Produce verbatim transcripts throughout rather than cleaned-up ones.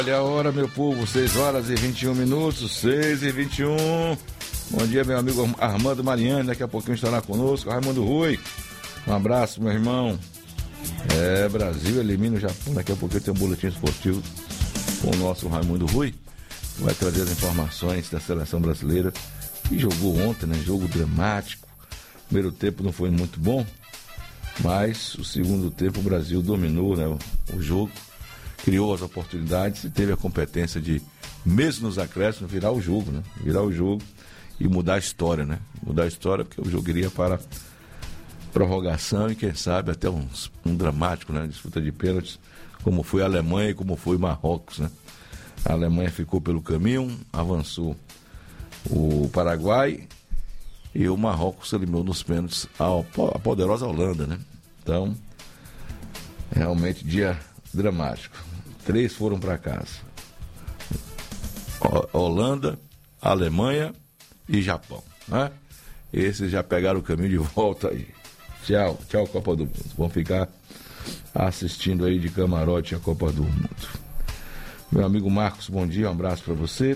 Olha a hora, meu povo, seis horas e vinte e um minutos, seis e vinte e um. Bom dia, meu amigo Armando Mariani, daqui a pouquinho estará conosco. Raimundo Rui, um abraço, meu irmão. É, Brasil elimina o Japão, daqui a pouquinho tem um boletim esportivo com o nosso Raimundo Rui. Vai trazer as informações da seleção brasileira, que jogou ontem, né? Jogo dramático. O primeiro tempo não foi muito bom, mas o segundo tempo o Brasil dominou, né, o, o jogo, criou as oportunidades e teve a competência de, mesmo nos acréscimos, virar o jogo, né? Virar o jogo e mudar a história, né? Mudar a história, porque o jogo iria para prorrogação e, quem sabe, até um, um dramático, né? Disputa de pênaltis, como foi a Alemanha e como foi Marrocos, né? A Alemanha ficou pelo caminho, avançou o Paraguai e o Marrocos se eliminou nos pênaltis a poderosa Holanda, né? Então, realmente dia dramático. Três foram para casa. Holanda, Alemanha e Japão, né? Esses já pegaram o caminho de volta aí. Tchau, tchau Copa do Mundo. Vão ficar assistindo aí de camarote a Copa do Mundo. Meu amigo Marcos, bom dia, um abraço para você.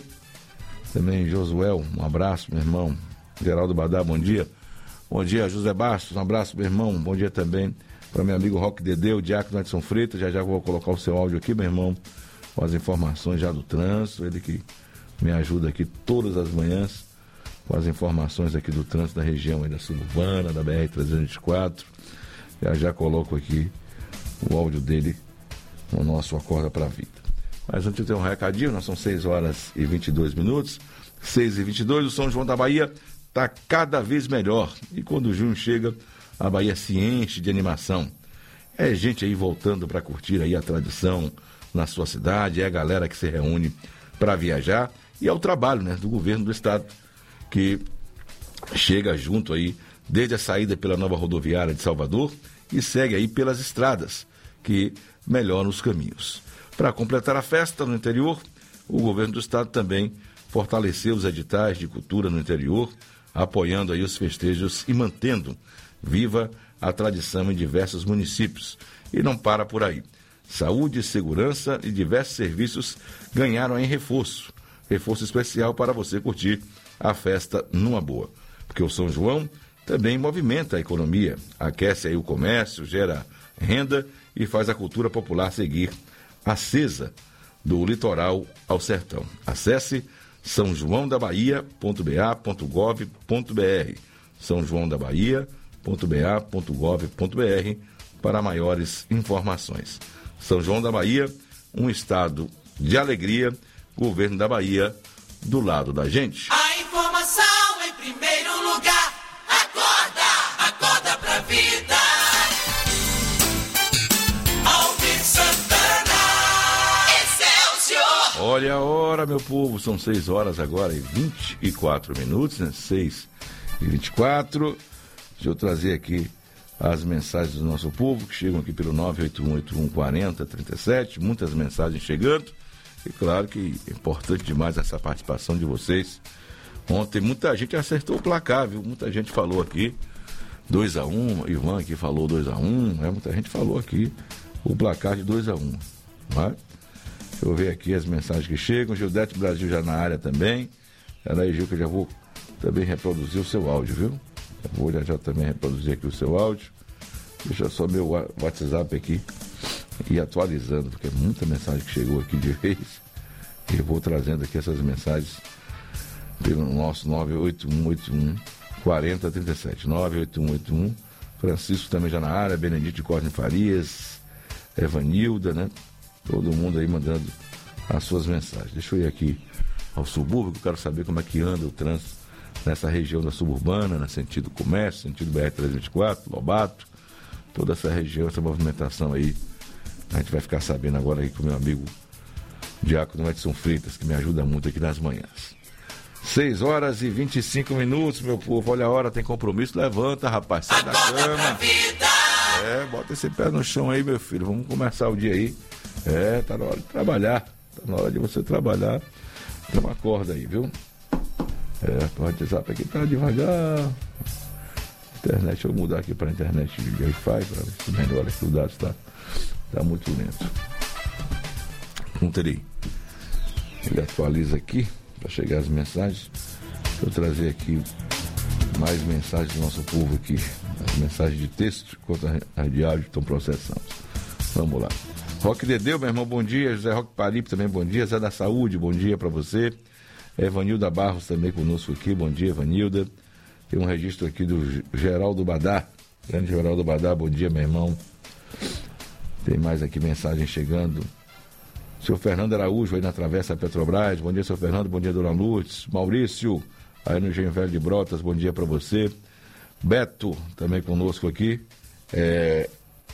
Também Josuel, um abraço, meu irmão. Geraldo Badá, bom dia. Bom dia, José Bastos, um abraço, meu irmão. Bom dia também para meu amigo Roque Dedê, o Diácono Edson Freitas. Já já vou colocar o seu áudio aqui, meu irmão, com as informações já do trânsito. Ele que me ajuda aqui todas as manhãs com as informações aqui do trânsito da região aí da Suburbana, da B R trezentos e vinte e quatro. Já já coloco aqui o áudio dele no nosso Acorda para a Vida. Mas antes eu tenho um recadinho, nós são seis horas e vinte e dois minutos. seis e vinte e dois, o São João da Bahia está cada vez melhor. E quando o junho chega, a Bahia se enche de animação. É gente aí voltando para curtir aí a tradição na sua cidade, é a galera que se reúne para viajar. E é o trabalho, né, do governo do estado, que chega junto aí desde a saída pela nova rodoviária de Salvador e segue aí pelas estradas que melhoram os caminhos. Para completar a festa no interior, o governo do estado também fortaleceu os editais de cultura no interior, apoiando aí os festejos e mantendo viva a tradição em diversos municípios. E não para por aí. Saúde, segurança e diversos serviços ganharam em reforço. Reforço especial para você curtir a festa numa boa. Porque o São João também movimenta a economia, aquece aí o comércio, gera renda e faz a cultura popular seguir acesa do litoral ao sertão. Acesse são joão da bahia ponto b a ponto gov ponto b r são joão da bahia ponto b a ponto gov ponto b r para maiores informações. São João da Bahia, um estado de alegria, governo da Bahia, do lado da gente. A informação em primeiro lugar. Acorda, acorda pra vida. Alvin Santana, Excelsior. Olha a hora, meu povo, são seis horas agora e vinte e quatro minutos, né? seis e vinte e quatro. Deixa eu trazer aqui as mensagens do nosso povo, que chegam aqui pelo nove oito um oito um quatro zero três sete, muitas mensagens chegando, e claro que é importante demais essa participação de vocês. Ontem muita gente acertou o placar, viu? Muita gente falou aqui dois a um, Ivan aqui falou dois a um, né? Muita gente falou aqui o placar de dois a um, né? Deixa eu ver aqui as mensagens que chegam. Gildete Brasil já na área também. Era aí, Gil, que eu já vou também reproduzir o seu áudio, viu? Eu vou já, já também reproduzir aqui o seu áudio. Deixa só meu WhatsApp aqui e atualizando, porque é muita mensagem que chegou aqui de vez. E eu vou trazendo aqui essas mensagens pelo nosso nove oito um oito um quatro zero três sete. nove oito um oito um. Francisco também já na área, Benedito de Cosme Farias, Evanilda, né? Todo mundo aí mandando as suas mensagens. Deixa eu ir aqui ao subúrbio, que eu quero saber como é que anda o trânsito nessa região da suburbana, no sentido comércio, sentido B R trezentos e vinte e quatro, Lobato, toda essa região, essa movimentação aí. A gente vai ficar sabendo agora aí com o meu amigo Diácono Edson Freitas, que me ajuda muito aqui nas manhãs. seis horas e vinte e cinco minutos, meu povo. Olha a hora, tem compromisso. Levanta, rapaz, sai da cama. É, bota esse pé no chão aí, meu filho. Vamos começar o dia aí. É, tá na hora de trabalhar. Tá na hora de você trabalhar. Então acorda aí, viu? É, o WhatsApp aqui tá devagar. Internet, deixa eu mudar aqui pra internet de Wi-Fi, pra ver se melhora aqui o dado, tá, tá muito lento. Conterei. Ele atualiza aqui para chegar as mensagens. Deixa eu trazer aqui mais mensagens do nosso povo aqui. As mensagens de texto quanto as de áudio que estão processando. Vamos lá. Roque Dedeu, meu irmão, bom dia. José Roque Paripe também, bom dia. Zé da Saúde, bom dia para você. Evanilda Barros também conosco aqui, bom dia, Evanilda. Tem um registro aqui do Geraldo Badá. Grande Geraldo Badá, bom dia, meu irmão. Tem mais aqui mensagem chegando. Seu Fernando Araújo aí na Travessa Petrobras, bom dia, seu Fernando, bom dia, dona Lourdes. Maurício, aí no Engenho Velho de Brotas, bom dia para você. Beto, também conosco aqui. É...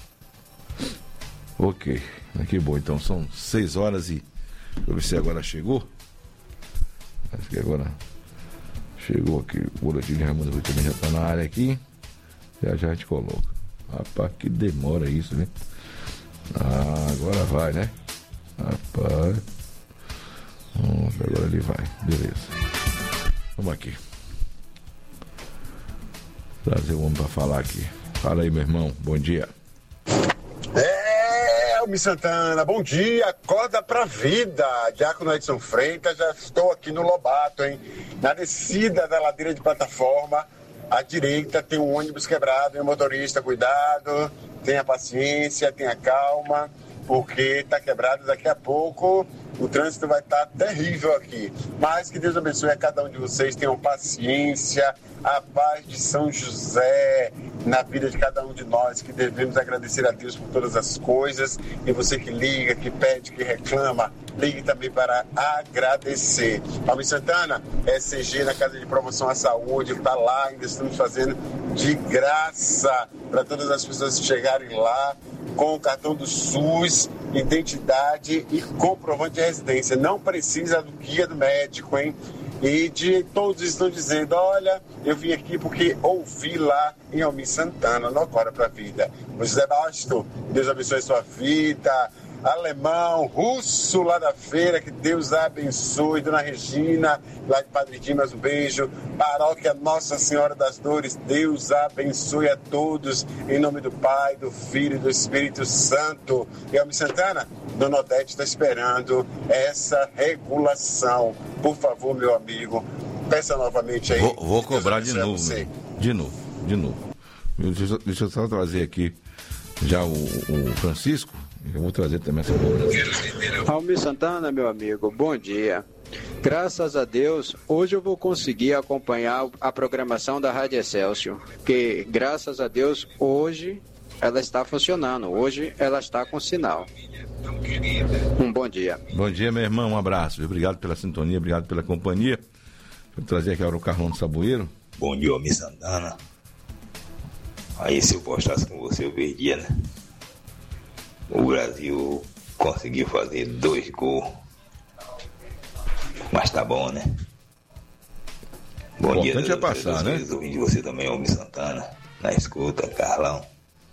Ok, que bom, então são seis horas e... Deixa eu ver se agora chegou. Acho que agora chegou aqui, o boletim de Raimundo Rui também já está na área aqui. Já já a gente coloca. Rapaz, que demora isso, né? Ah, agora vai, né? Rapaz. Nossa, agora ele vai. Beleza. Vamos aqui. Trazer o homem para falar aqui. Fala aí, meu irmão. Bom dia. É, Almi Santana. Bom dia. Acorda pra vida. Diácono Edson Freitas. Já estou aqui no Lobato, hein? Na descida da ladeira de plataforma, à direita tem um ônibus quebrado. E o motorista, cuidado. Tenha paciência, tenha calma. Porque está quebrado, daqui a pouco o trânsito vai estar tá terrível aqui. Mas que Deus abençoe a cada um de vocês, tenham paciência, a paz de São José na vida de cada um de nós, que devemos agradecer a Deus por todas as coisas. E você que liga, que pede, que reclama, ligue também para agradecer. Almi Santana, S C G na Casa de Promoção à Saúde, está lá, ainda estamos fazendo de graça para todas as pessoas que chegarem lá com o cartão do SUS, identidade e comprovante de residência. Não precisa do guia do médico, hein? E de, todos estão dizendo, olha, eu vim aqui porque ouvi lá em Almi Santana, no Acorda pra Vida. José Basto, Deus abençoe sua vida. Alemão, Russo lá da feira, que Deus abençoe. Dona Regina, lá de Padre Dimas, um beijo. Paróquia Nossa Senhora das Dores, Deus abençoe a todos, em nome do Pai, do Filho e do Espírito Santo. E Almi Santana, Dona Odete está esperando essa regulação. Por favor, meu amigo, peça novamente aí. Vou, vou cobrar de novo, de novo, de novo. Deixa, deixa eu só trazer aqui já o, o Francisco. Eu vou trazer também essa cobrança. Almi Santana, meu amigo, bom dia. Graças a Deus, hoje eu vou conseguir acompanhar a programação da Rádio Excelsior, que graças a Deus, hoje ela está funcionando, hoje ela está com sinal. Um bom dia. Bom dia, meu irmão, um abraço. Obrigado pela sintonia, obrigado pela companhia. Vou trazer aqui agora o Carlão do Saboeiro. Bom dia, Almi Santana. Aí se eu postasse com você, eu perdia, né? O Brasil conseguiu fazer dois gols. Mas tá bom, né? Bom o dia, importante é passar, né? Eu ouvi de você também, Almi Santana. Na escuta, Carlão.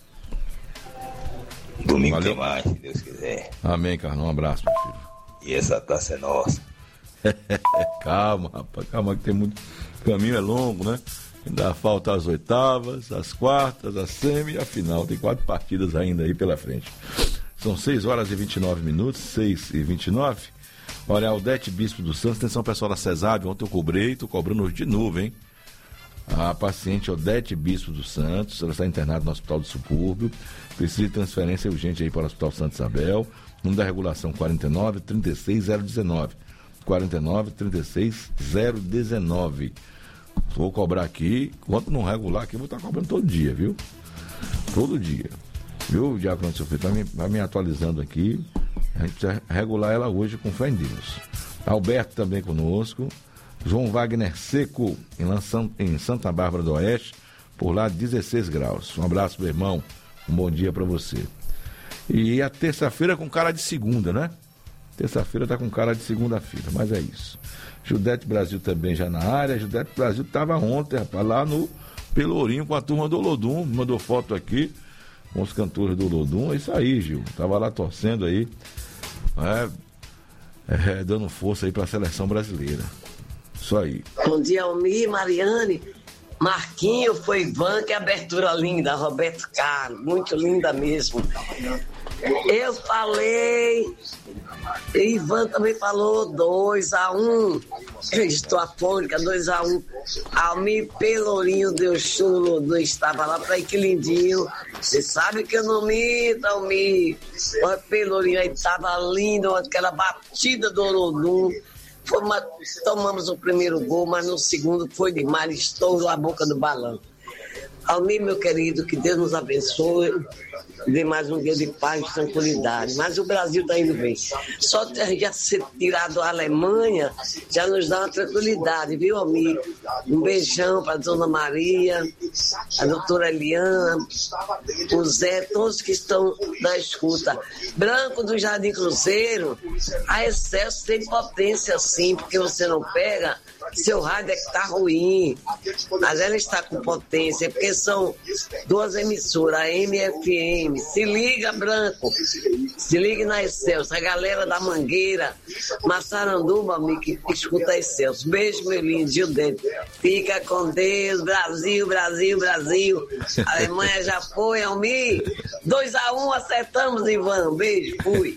Domingo Valeu. tem mais, se Deus quiser. Amém, Carlão. Um abraço, meu filho. E essa taça é nossa. Calma, rapaz. Calma que tem muito... O caminho é longo, né? Ainda falta as oitavas, as quartas, a semi e a final. Tem quatro partidas ainda aí pela frente. São seis horas e vinte e nove minutos, seis e vinte e nove. Olha, Aldete Bispo dos Santos, atenção pessoal da CESAB, ontem eu cobrei, tô cobrando hoje de novo, hein? A paciente Aldete Bispo dos Santos, ela está internada no Hospital do Subúrbio, precisa de transferência urgente aí para o Hospital Santa Isabel, número da regulação quarenta e nove, trinta e seis, zero dezenove. quarenta e nove, trinta e seis, zero dezenove. Vou cobrar aqui, enquanto não regular aqui, eu vou estar cobrando todo dia, viu? Todo dia. Viu, Diácono Sofia? Vai me, vai me atualizando aqui. A gente precisa regular ela hoje com fé em Deus. Alberto também conosco. João Wagner Seco, em, Lançam, em Santa Bárbara do Oeste, por lá dezesseis graus. Um abraço, meu irmão. Um bom dia para você. E a terça-feira com cara de segunda, né? Terça-feira tá com cara de segunda-feira, mas é isso. Judete Brasil também já na área. Judete Brasil estava ontem, rapaz, lá no Pelourinho com a turma do Olodum. Mandou foto aqui com os cantores do Olodum. É isso aí, Gil. Tava lá torcendo aí, é, é, dando força aí para a seleção brasileira. Isso aí. Bom dia, Almi, Mariane, Marquinho, foi Ivan, que abertura linda, Roberto Carlos, muito linda mesmo. Eu falei E Ivan também falou dois a um. Estou afônica, dois a um. Almir Pelourinho deu chulo, não estava lá para que lindinho. Você sabe que eu não minto, Almir. O Pelourinho aí estava lindo, aquela batida do Olodum. Foi uma, tomamos o primeiro gol, mas no segundo foi demais, estourou a boca do balão. Almir, meu querido, que Deus nos abençoe, dê mais um dia de paz e tranquilidade. Mas o Brasil está indo bem. Só ter já ser tirado a Alemanha já nos dá uma tranquilidade, viu, Almir? Um beijão para a Dona Maria, a doutora Eliana, o Zé, todos que estão na escuta. Branco do Jardim Cruzeiro, a Excelsior tem potência sim, porque você não pega, seu rádio é que está ruim. Mas ela está com potência, porque são duas emissoras, a M F M. Se liga, Branco. Se liga na Excelsior. A galera da Mangueira, Massaranduba, amigo, que escuta a Excelsior. Beijo, meu lindo, Gildente. Fica com Deus, Brasil, Brasil, Brasil. A Alemanha já foi, Almir. dois a um, acertamos, Ivan. Beijo, fui.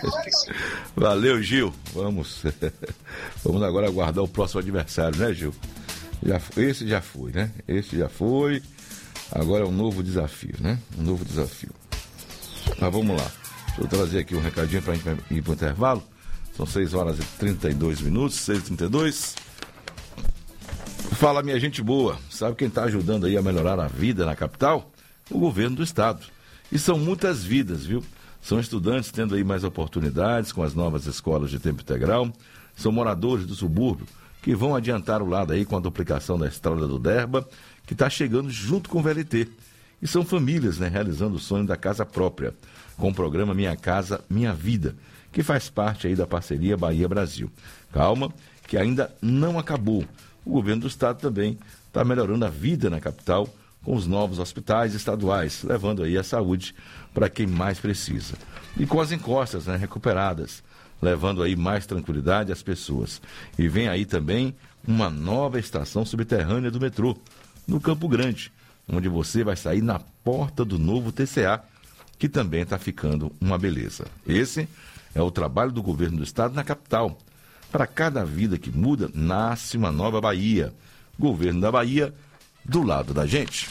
Valeu, Gil. Vamos. Vamos agora aguardar o próximo adversário, né, Gil? Já, esse já foi, né? Esse já foi. Agora é um novo desafio, né? Um novo desafio. Mas vamos lá. Deixa eu trazer aqui um recadinho para a gente ir para o intervalo. São seis horas e trinta e dois minutos, seis e trinta e dois. Fala, minha gente boa. Sabe quem está ajudando aí a melhorar a vida na capital? O governo do estado. E são muitas vidas, viu? São estudantes tendo aí mais oportunidades com as novas escolas de tempo integral. São moradores do subúrbio que vão adiantar o lado aí com a duplicação da estrada do Derba, que está chegando junto com o V L T. E são famílias, né, realizando o sonho da casa própria, com o programa Minha Casa, Minha Vida, que faz parte aí da parceria Bahia-Brasil. Calma, que ainda não acabou. O governo do estado também está melhorando a vida na capital com os novos hospitais estaduais, levando aí a saúde para quem mais precisa. E com as encostas, né, recuperadas, levando aí mais tranquilidade às pessoas. E vem aí também uma nova estação subterrânea do metrô, no Campo Grande, onde você vai sair na porta do novo T C A, que também está ficando uma beleza. Esse é o trabalho do governo do estado na capital. Para cada vida que muda, nasce uma nova Bahia. Governo da Bahia, do lado da gente.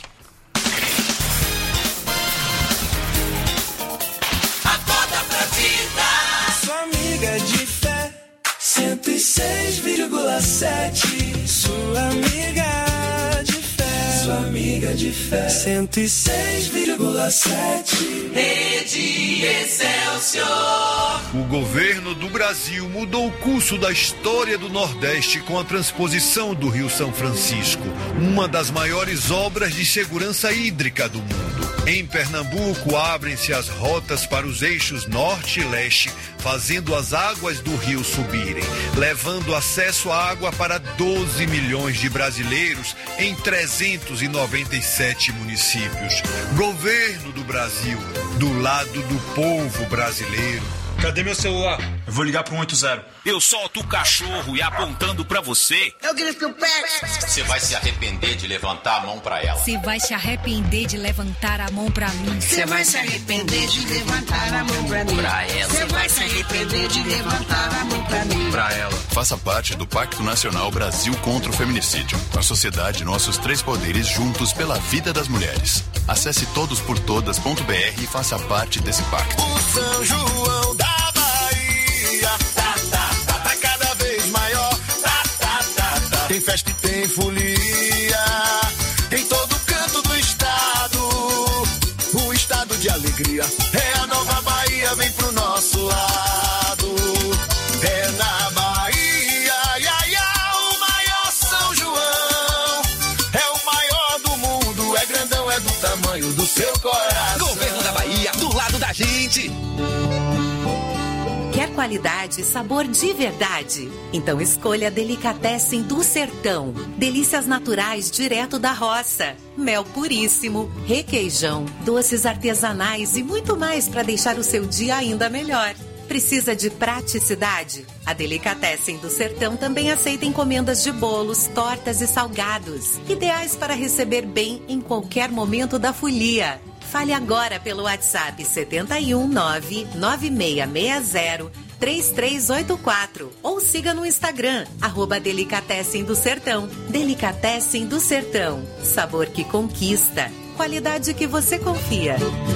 Acorda pra vida. Sua amiga de fé, cento e seis vírgula sete. Sua amiga de fé, sua amiga de fé, cento e seis vírgula sete. Rede Excelsior. O governo do Brasil mudou o curso da história do Nordeste com a transposição do Rio São Francisco, uma das maiores obras de segurança hídrica do mundo. Em Pernambuco, abrem-se as rotas para os eixos norte e leste, fazendo as águas do rio subirem, levando acesso à água para doze milhões de brasileiros em trezentos e noventa e sete municípios. Governo do Brasil, do lado do povo brasileiro. Cadê meu celular? Eu vou ligar pro um oito zero. Eu solto o cachorro e apontando pra você. Eu grito pé. Você vai se arrepender de levantar a mão pra ela. Você vai se arrepender de levantar a mão pra mim. Você vai se arrepender de levantar a mão pra mim. Pra ela. Você vai se arrepender de levantar a mão pra mim. Pra ela. Faça parte do Pacto Nacional Brasil contra o Feminicídio. A sociedade, nossos três poderes juntos pela vida das mulheres. Acesse todos por todas ponto b r e faça parte desse pacto. O São João da Bahia tá, tá, tá, tá cada vez maior. Tá, tá, tá, tá. Tem festa e tem folia em todo canto do estado. O estado de alegria é a nova Bahia, vem pro nosso lado. É na Bahia, ia, ia, o maior São João. É o maior do mundo, é grandão, é do tamanho do seu coração. Governo da Bahia, do lado da gente. Quer qualidade e sabor de verdade? Então escolha a Delicatessen do Sertão. Delícias naturais direto da roça. Mel puríssimo, requeijão, doces artesanais e muito mais para deixar o seu dia ainda melhor. Precisa de praticidade? A Delicatessen do Sertão também aceita encomendas de bolos, tortas e salgados, ideais para receber bem em qualquer momento da folia. Fale agora pelo WhatsApp sete um nove, nove seis seis zero, três três oito quatro ou siga no Instagram, arroba Delicatessen do Sertão. Delicatessen do Sertão, sabor que conquista, qualidade que você confia.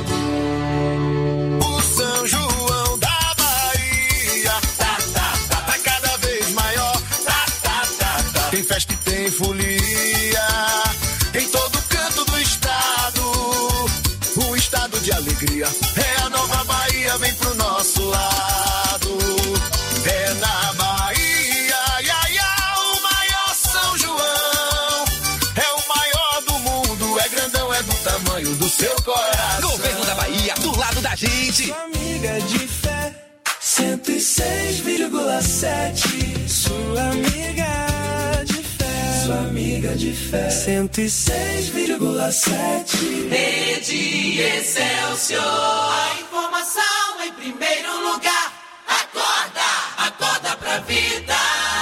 O São João da Bahia tá, tá, tá, tá cada vez maior. Tá, tá, tá, tá. Tem festa e tem folia em todo canto do estado. Um estado de alegria. É a nova Bahia, vem pro nosso lado. É na Bahia, ia, ia, o maior São João. É o maior do mundo, é grandão, é do tamanho do seu coração. Governo da Bahia, do lado da gente. Sua amiga de fé, cento e seis vírgula sete. Sua amiga de fé, sua amiga de fé, cento e seis vírgula sete. Rede Excelsior. A informação em primeiro lugar. Acorda, acorda pra vida.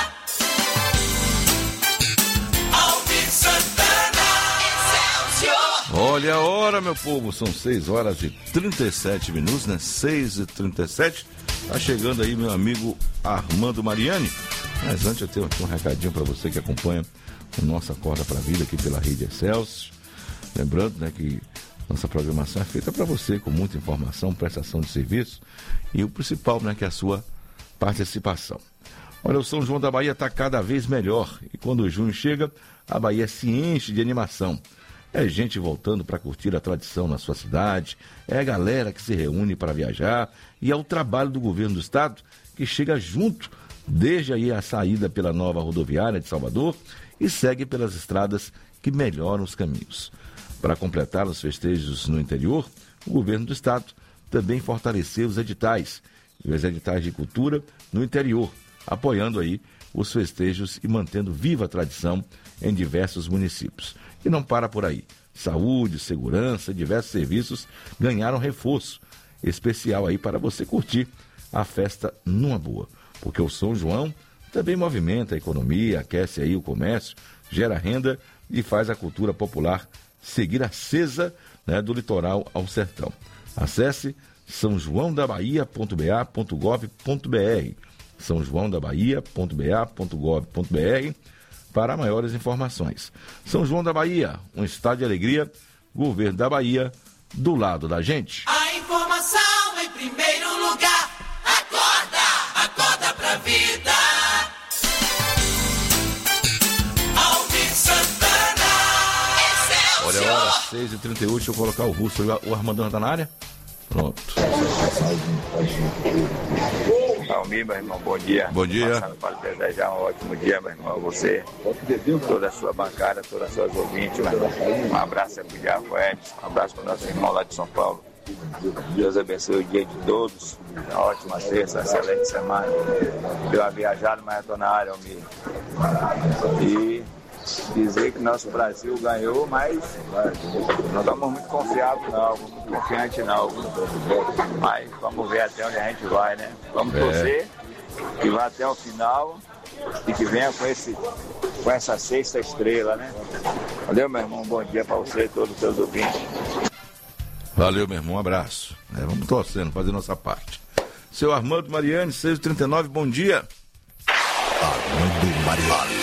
Alvin Santana, Excelsior. Olha a hora, meu povo, são seis horas e trinta e sete minutos, né? seis e trinta e sete. Tá chegando aí meu amigo Armando Mariani. Mas antes eu tenho aqui um recadinho para você que acompanha o nosso Acorda pra Vida aqui pela Rede Excelsior. Lembrando, né, que nossa programação é feita para você, com muita informação, prestação de serviço e o principal, né, que é a sua participação. Olha, o São João da Bahia está cada vez melhor e quando o junho chega, a Bahia se enche de animação. É gente voltando para curtir a tradição na sua cidade, é a galera que se reúne para viajar e é o trabalho do governo do estado que chega junto desde aí a saída pela nova rodoviária de Salvador e segue pelas estradas que melhoram os caminhos. Para completar os festejos no interior, o governo do estado também fortaleceu os editais, e os editais de cultura no interior, apoiando aí os festejos e mantendo viva a tradição em diversos municípios. E não para por aí. Saúde, segurança, diversos serviços ganharam reforço especial aí para você curtir a festa numa boa. Porque o São João também movimenta a economia, aquece aí o comércio, gera renda e faz a cultura popular seguir acesa, né, do litoral ao sertão. Acesse são joão da bahia ponto b a ponto gov ponto b r são joão da bahia ponto b a ponto gov ponto b r para maiores informações. São João da Bahia, um estado de alegria, governo da Bahia, do lado da gente. A informação em primeiro lugar. Acorda, acorda pra vida. Alvin Santana, Excelsior. Olha a hora, seis e trinta e oito, deixa eu colocar o Russo. O Armandão já tá na área? Pronto. Almir, meu irmão, bom dia. Bom dia. Passando para desejar um ótimo dia, meu irmão, a você, toda a sua bancada, todas as suas ouvintes, meu irmão. Um abraço para o Diabo Edson, um abraço para o nosso irmão lá de São Paulo. Deus abençoe o dia de todos, uma ótima sexta, excelente semana. Deu uma viajada, mas estou na área, Almir. E dizer que nosso Brasil ganhou, mas não estamos muito confiados não, muito confiantes não. Mas vamos ver até onde a gente vai, né? Vamos é. torcer que vá até o final e que venha com, esse, com essa sexta estrela, né? Valeu, meu irmão, bom dia para você e todos os seus ouvintes. Valeu, meu irmão, um abraço. É, vamos torcendo, fazer nossa parte. Seu Armando Mariani, seis e trinta e nove, bom dia. Armando Mariani.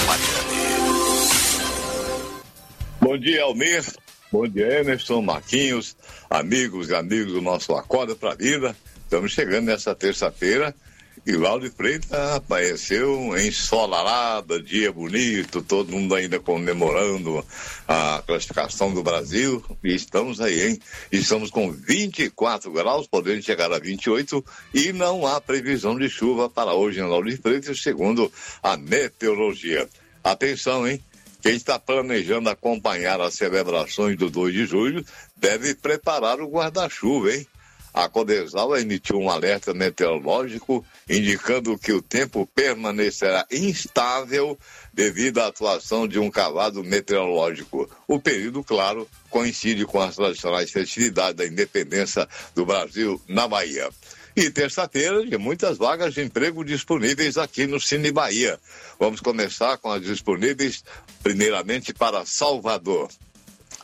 Bom dia, Almir. Bom dia, Emerson, Marquinhos, amigos e amigos do nosso Acorda pra Vida. Estamos chegando nessa terça-feira e Lauro de Freitas apareceu ensolarada, dia bonito, todo mundo ainda comemorando a classificação do Brasil. E estamos aí, hein? Estamos com vinte e quatro graus, podendo chegar a vinte e oito e não há previsão de chuva para hoje em Lauro de Freitas, segundo a meteorologia. Atenção, hein? Quem está planejando acompanhar as celebrações do dois de julho deve preparar o guarda-chuva, hein? A Codesal emitiu um alerta meteorológico indicando que o tempo permanecerá instável devido à atuação de um cavado meteorológico. O período, claro, coincide com as tradicionais festividades da independência do Brasil na Bahia. E terça-feira, de muitas vagas de emprego disponíveis aqui no Cine Bahia. Vamos começar com as disponíveis, primeiramente para Salvador.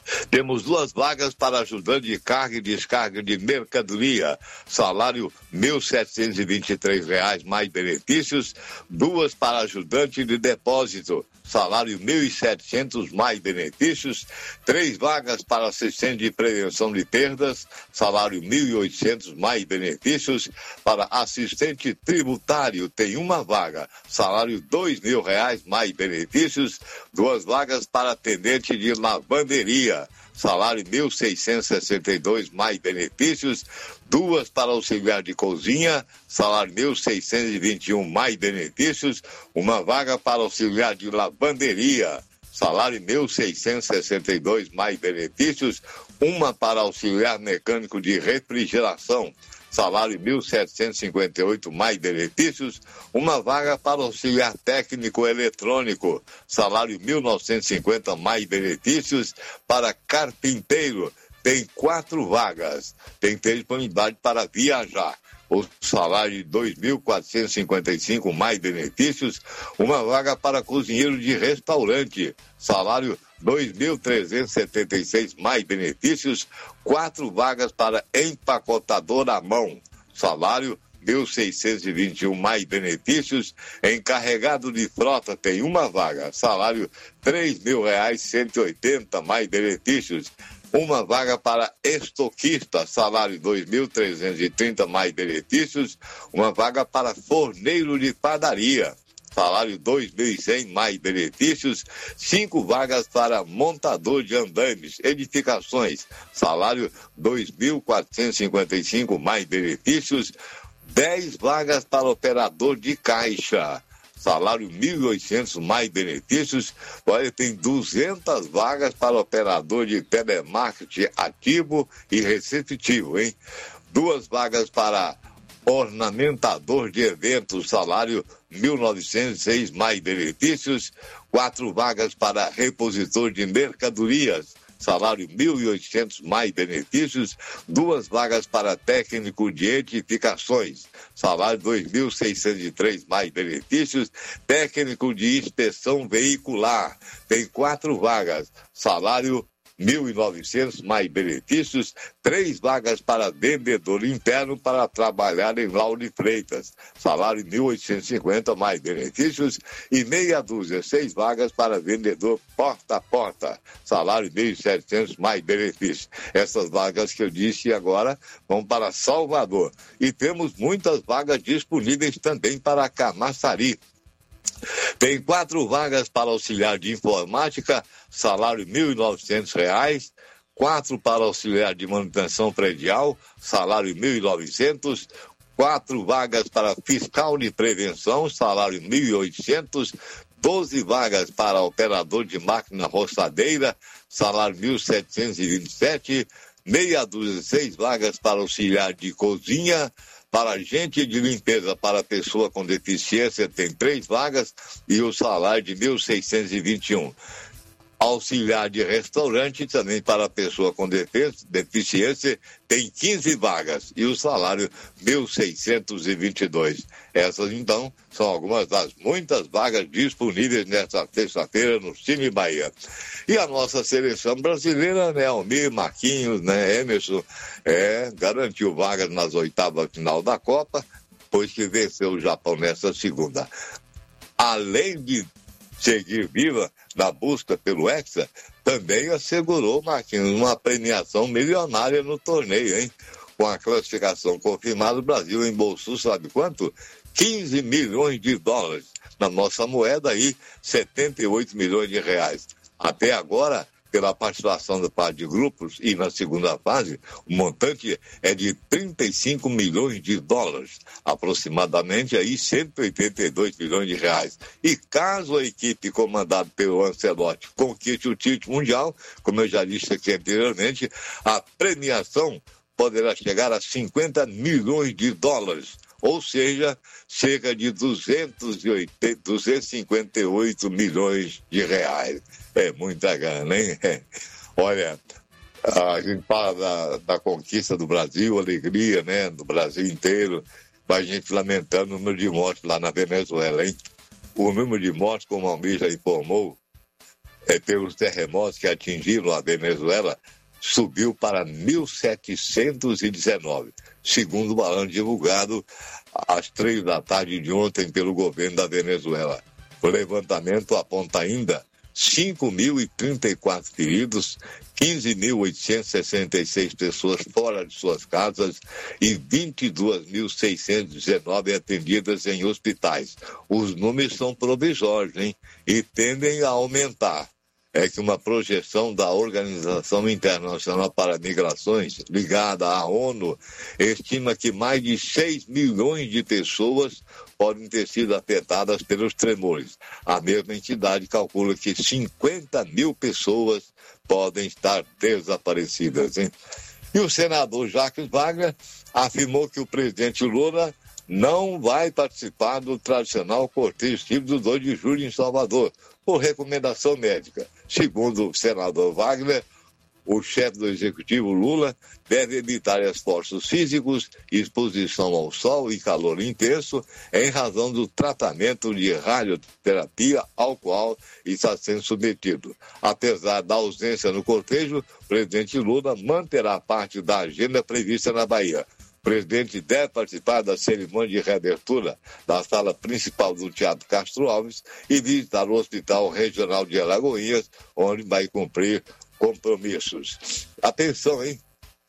Temos duas vagas para ajudante de carga e descarga de mercadoria, salário mil setecentos e vinte e três reais mais benefícios. Duas para ajudante de depósito, salário mil e setecentos mais benefícios. Três vagas para assistente de prevenção de perdas, salário mil e oitocentos mais benefícios. Para assistente tributário tem uma vaga, salário dois mil reais mais benefícios. Duas vagas para atendente de lavanderia, salário mil seiscentos e sessenta e dois mais benefícios. Duas para auxiliar de cozinha, salário mil seiscentos e vinte e um mais benefícios. Uma vaga para auxiliar de lavanderia, salário mil seiscentos e sessenta e dois mais benefícios. Uma para auxiliar mecânico de refrigeração, salário mil setecentos e cinquenta e oito mais benefícios. Uma vaga para auxiliar técnico eletrônico, salário mil novecentos e cinquenta mais benefícios. Para carpinteiro tem quatro vagas, tem disponibilidade para viajar, o salário de dois mil quatrocentos e cinquenta e cinco mais benefícios. Uma vaga para cozinheiro de restaurante, salário dois mil trezentos e setenta e seis mais benefícios. Quatro vagas para empacotador à mão, salário mil seiscentos e vinte e um mais benefícios. Encarregado de frota tem uma vaga, salário três mil reais cento e oitenta mais benefícios. Uma vaga para estoquista, salário dois mil trezentos e trinta mais benefícios. Uma vaga para forneiro de padaria, salário dois mil e cem mais benefícios. Cinco vagas para montador de andames, edificações, salário dois mil quatrocentos e cinquenta e cinco mais benefícios. Dez vagas para operador de caixa, salário mil e oitocentos mais benefícios. Olha, tem duzentas vagas para operador de telemarketing ativo e receptivo, hein? Duas vagas para ornamentador de eventos, salário mil novecentos e seis mais benefícios. Quatro vagas para repositor de mercadorias, salário mil e oitocentos mais benefícios. Duas vagas para técnico de edificações, salário dois mil seiscentos e três mais benefícios. Técnico de inspeção veicular, tem quatro vagas, salário mil e novecentos mais benefícios. Três vagas para vendedor interno para trabalhar em Lauro Freitas, salário mil oitocentos e cinquenta mais benefícios. E meia dúzia, seis vagas para vendedor porta a porta, salário mil e setecentos mais benefícios. Essas vagas que eu disse agora vão para Salvador. E temos muitas vagas disponíveis também para Camaçari. Tem quatro vagas para auxiliar de informática, salário mil e novecentos reais. Quatro para auxiliar de manutenção predial, salário mil e novecentos. Quatro vagas para fiscal de prevenção, salário mil e oitocentos. Doze vagas para operador de máquina roçadeira, salário mil setecentos e vinte e sete. Meia dúzia, seis vagas para auxiliar de cozinha. Para agente de limpeza para pessoa com deficiência tem três vagas e o salário de mil seiscentos e vinte e um. Auxiliar de restaurante também para pessoa com deficiência tem quinze vagas e o salário mil seiscentos e vinte e dois. Essas então são algumas das muitas vagas disponíveis nesta terça-feira no Cine Bahia. E a nossa seleção brasileira, né, Almir, Marquinhos, né, Emerson, é, garantiu vagas nas oitavas final da Copa, pois que venceu o Japão nesta segunda. Além de seguir viva na busca pelo Hexa, também assegurou, Marquinhos, uma premiação milionária no torneio, hein? Com a classificação confirmada, o Brasil embolsou, sabe quanto? quinze milhões de dólares. Na nossa moeda aí, setenta e oito milhões de reais. Até agora, pela participação da parte de grupos e na segunda fase, o montante é de trinta e cinco milhões de dólares, aproximadamente aí cento e oitenta e dois milhões de reais. E caso a equipe comandada pelo Ancelotti conquiste o título mundial, como eu já disse aqui anteriormente, a premiação poderá chegar a cinquenta milhões de dólares, ou seja, cerca de duzentos e oitenta, duzentos e cinquenta e oito milhões de reais. É muita grana, hein? Olha, a gente fala da, da conquista do Brasil, alegria, né? Do Brasil inteiro, mas a gente lamentando o número de mortes lá na Venezuela, hein? O número de mortes, como a Almir já informou, é, pelos terremotos que atingiram a Venezuela subiu para mil setecentos e dezenove, segundo o balanço divulgado às três da tarde de ontem pelo governo da Venezuela. O levantamento aponta ainda cinco mil e trinta e quatro feridos, quinze mil oitocentos e sessenta e seis pessoas fora de suas casas e vinte e duas mil seiscentos e dezenove atendidas em hospitais. Os números são provisórios, hein? E tendem a aumentar. É que uma projeção da Organização Internacional para Migrações, ligada à ONU, estima que mais de seis milhões de pessoas podem ter sido afetadas pelos tremores. A mesma entidade calcula que cinquenta mil pessoas podem estar desaparecidas, hein? E o senador Jacques Wagner afirmou que o presidente Lula não vai participar do tradicional cortejo cívico do dois de julho em Salvador, por recomendação médica. Segundo o senador Wagner, o chefe do executivo Lula deve evitar esforços físicos, exposição ao sol e calor intenso em razão do tratamento de radioterapia ao qual está sendo submetido. Apesar da ausência no cortejo, o presidente Lula manterá parte da agenda prevista na Bahia. O presidente deve participar da cerimônia de reabertura da sala principal do Teatro Castro Alves e visitar o Hospital Regional de Alagoinhas, onde vai cumprir compromissos. Atenção, hein?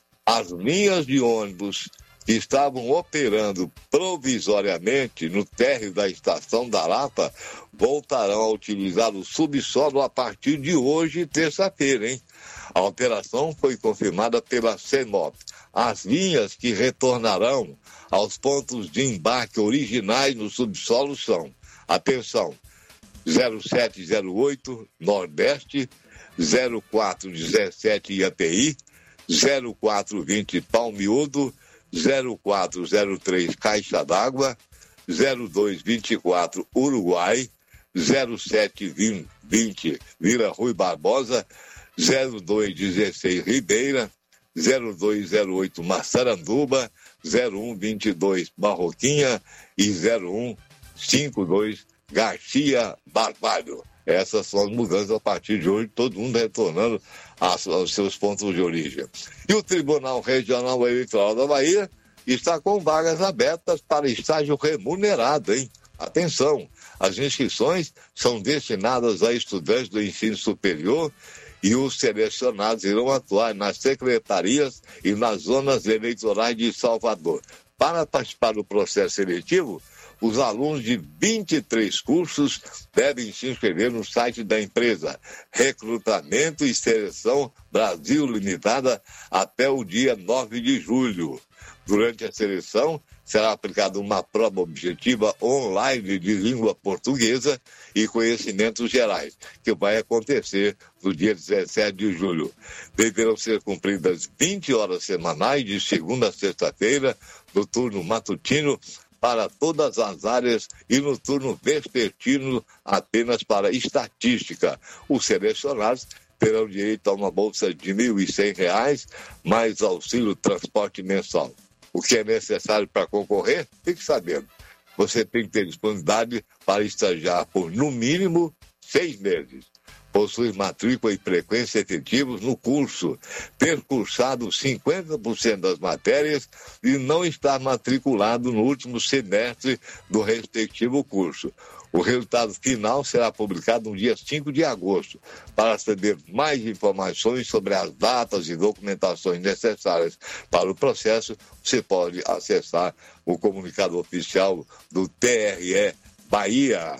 As linhas de ônibus que estavam operando provisoriamente no térreo da Estação da Lapa voltarão a utilizar o subsolo a partir de hoje, terça-feira, hein? A operação foi confirmada pela CEMOP. As linhas que retornarão aos pontos de embarque originais no subsolo são, atenção, zero sete zero oito Nordeste, zero quatro dezessete I A P I, zero quatro vinte Palmiúdo, zero quatro zero três Caixa d'Água, zero dois vinte e quatro Uruguai, zero sete vinte Vila Rui Barbosa, zero dois dezesseis Ribeira, zero dois zero oito Massaranduba, zero um vinte e dois Barroquinha e zero um cinquenta e dois Garcia Barbalho. Essas são as mudanças a partir de hoje, todo mundo retornando aos seus pontos de origem. E o Tribunal Regional Eleitoral da Bahia está com vagas abertas para estágio remunerado, hein? Atenção, as inscrições são destinadas a estudantes do ensino superior e os selecionados irão atuar nas secretarias e nas zonas eleitorais de Salvador. Para participar do processo seletivo, os alunos de vinte e três cursos devem se inscrever no site da empresa Recrutamento e Seleção Brasil Limitada até o dia nove de julho. Durante a seleção, será aplicada uma prova objetiva online de língua portuguesa e conhecimentos gerais, que vai acontecer no dia dezessete de julho. Deverão ser cumpridas vinte horas semanais de segunda a sexta-feira, no turno matutino, para todas as áreas e no turno vespertino apenas para estatística. Os selecionados terão direito a uma bolsa de mil e cem reais, mais auxílio transporte mensal. O que é necessário para concorrer? Fique sabendo. Você tem que ter disponibilidade para estagiar por, no mínimo, seis meses. Possui matrícula e frequência efetivos no curso, ter cursado cinquenta por cento das matérias e não estar matriculado no último semestre do respectivo curso. O resultado final será publicado no dia cinco de agosto. Para saber mais informações sobre as datas e documentações necessárias para o processo, você pode acessar o comunicado oficial do T R E Bahia.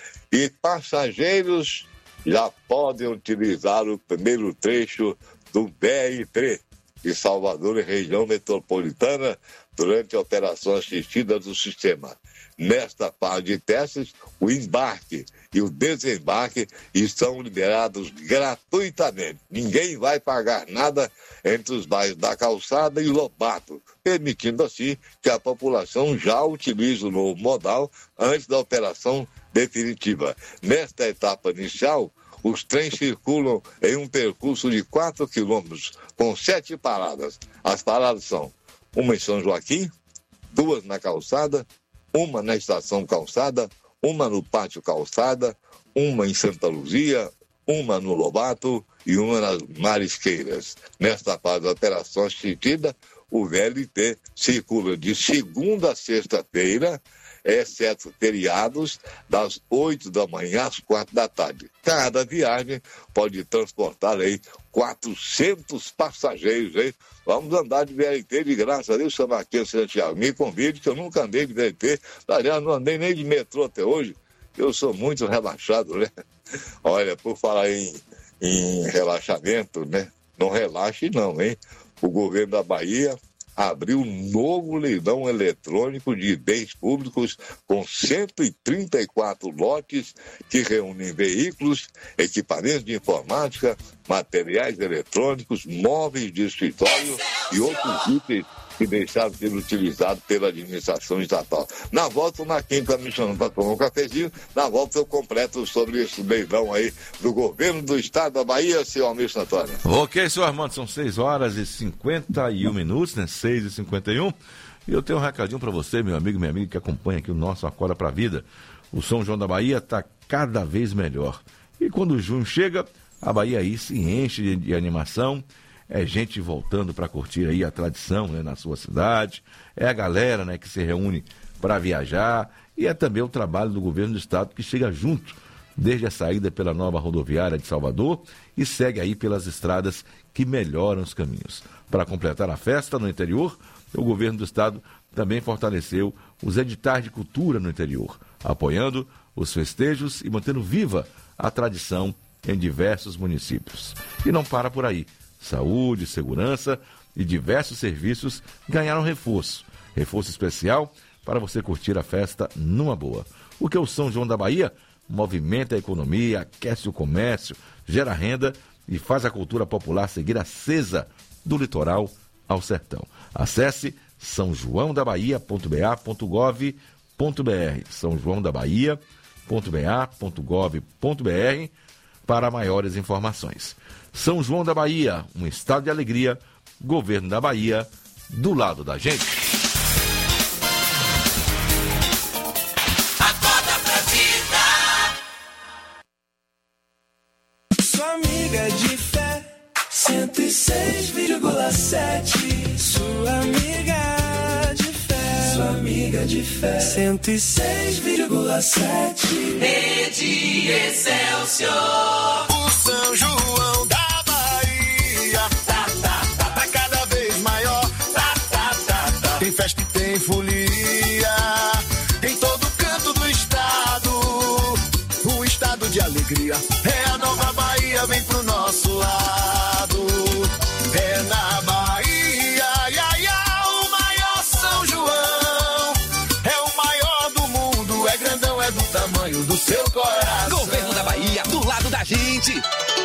E passageiros já podem utilizar o primeiro trecho do B R T de Salvador e região metropolitana durante a operação assistida do sistema. Nesta fase de testes, o embarque e o desembarque estão liberados gratuitamente. Ninguém vai pagar nada entre os bairros da Calçada e Lobato, permitindo assim que a população já utilize o novo modal antes da operação definitiva. Nesta etapa inicial, os trens circulam em um percurso de quatro quilômetros, com sete paradas. As paradas são uma em São Joaquim, duas na Calçada, uma na Estação Calçada, uma no Pátio Calçada, uma em Santa Luzia, uma no Lobato e uma nas Marisqueiras. Nesta fase da operação assistida, o V L T circula de segunda a sexta-feira, exceto feriados, das oito da manhã às quatro da tarde. Cada viagem pode transportar aí quatrocentos passageiros, hein? Vamos andar de V L T de graça, ali, São Marquês, Santiago. Me convide, que eu nunca andei de V L T, aliás, não andei nem de metrô até hoje, eu sou muito relaxado, né? Olha, por falar em, em relaxamento, né? Não relaxe não, hein? O governo da Bahia abriu um novo leilão eletrônico de bens públicos com cento e trinta e quatro lotes que reúnem veículos, equipamentos de informática, materiais eletrônicos, móveis de escritório e outros itens que deixaram de ser utilizados pela administração estatal. Na volta, o Marquinhos está me chamando para tomar um cafezinho. Na volta, eu completo sobre esse leilão aí do governo do estado da Bahia, seu Almir Santana. Ok, senhor Armando, são seis horas e cinquenta e um minutos, né? seis e cinquenta e um. E eu tenho um recadinho para você, meu amigo, minha amiga, que acompanha aqui o nosso Acorda pra Vida. O São João da Bahia está cada vez melhor. E quando o junho chega, a Bahia aí se enche de, de animação. É gente voltando para curtir aí a tradição, né, na sua cidade. É a galera, né, que se reúne para viajar. E é também o trabalho do governo do estado que chega junto, desde a saída pela nova rodoviária de Salvador e segue aí pelas estradas que melhoram os caminhos. Para completar a festa no interior, o governo do estado também fortaleceu os editais de cultura no interior, apoiando os festejos e mantendo viva a tradição em diversos municípios. E não para por aí. Saúde, segurança e diversos serviços ganharam reforço. Reforço especial para você curtir a festa numa boa. O que é o São João da Bahia? Movimenta a economia, aquece o comércio, gera renda e faz a cultura popular seguir acesa do litoral ao sertão. Acesse são joão da bahia ponto b a ponto gov ponto b r, são joão da bahia ponto b a ponto gov ponto b r para maiores informações. São João da Bahia, um estado de alegria, governo da Bahia, do lado da gente. Acorda pra vida. Sua amiga de fé, cento e seis vírgula sete. Sua amiga de fé, sua amiga de fé, cento e seis vírgula sete. Rede Excelsior. O São João da Bahia tá, tá, tá, tá cada vez maior. Tá, tá, tá, tá. Tem festa e tem folia em todo canto do estado. Um estado de alegria. É a nova Bahia, vem pro nosso lado. É na Bahia, ia, ia, o maior São João. É o maior do mundo, é grandão, é do tamanho do seu coração. Governo da Bahia, do lado da gente.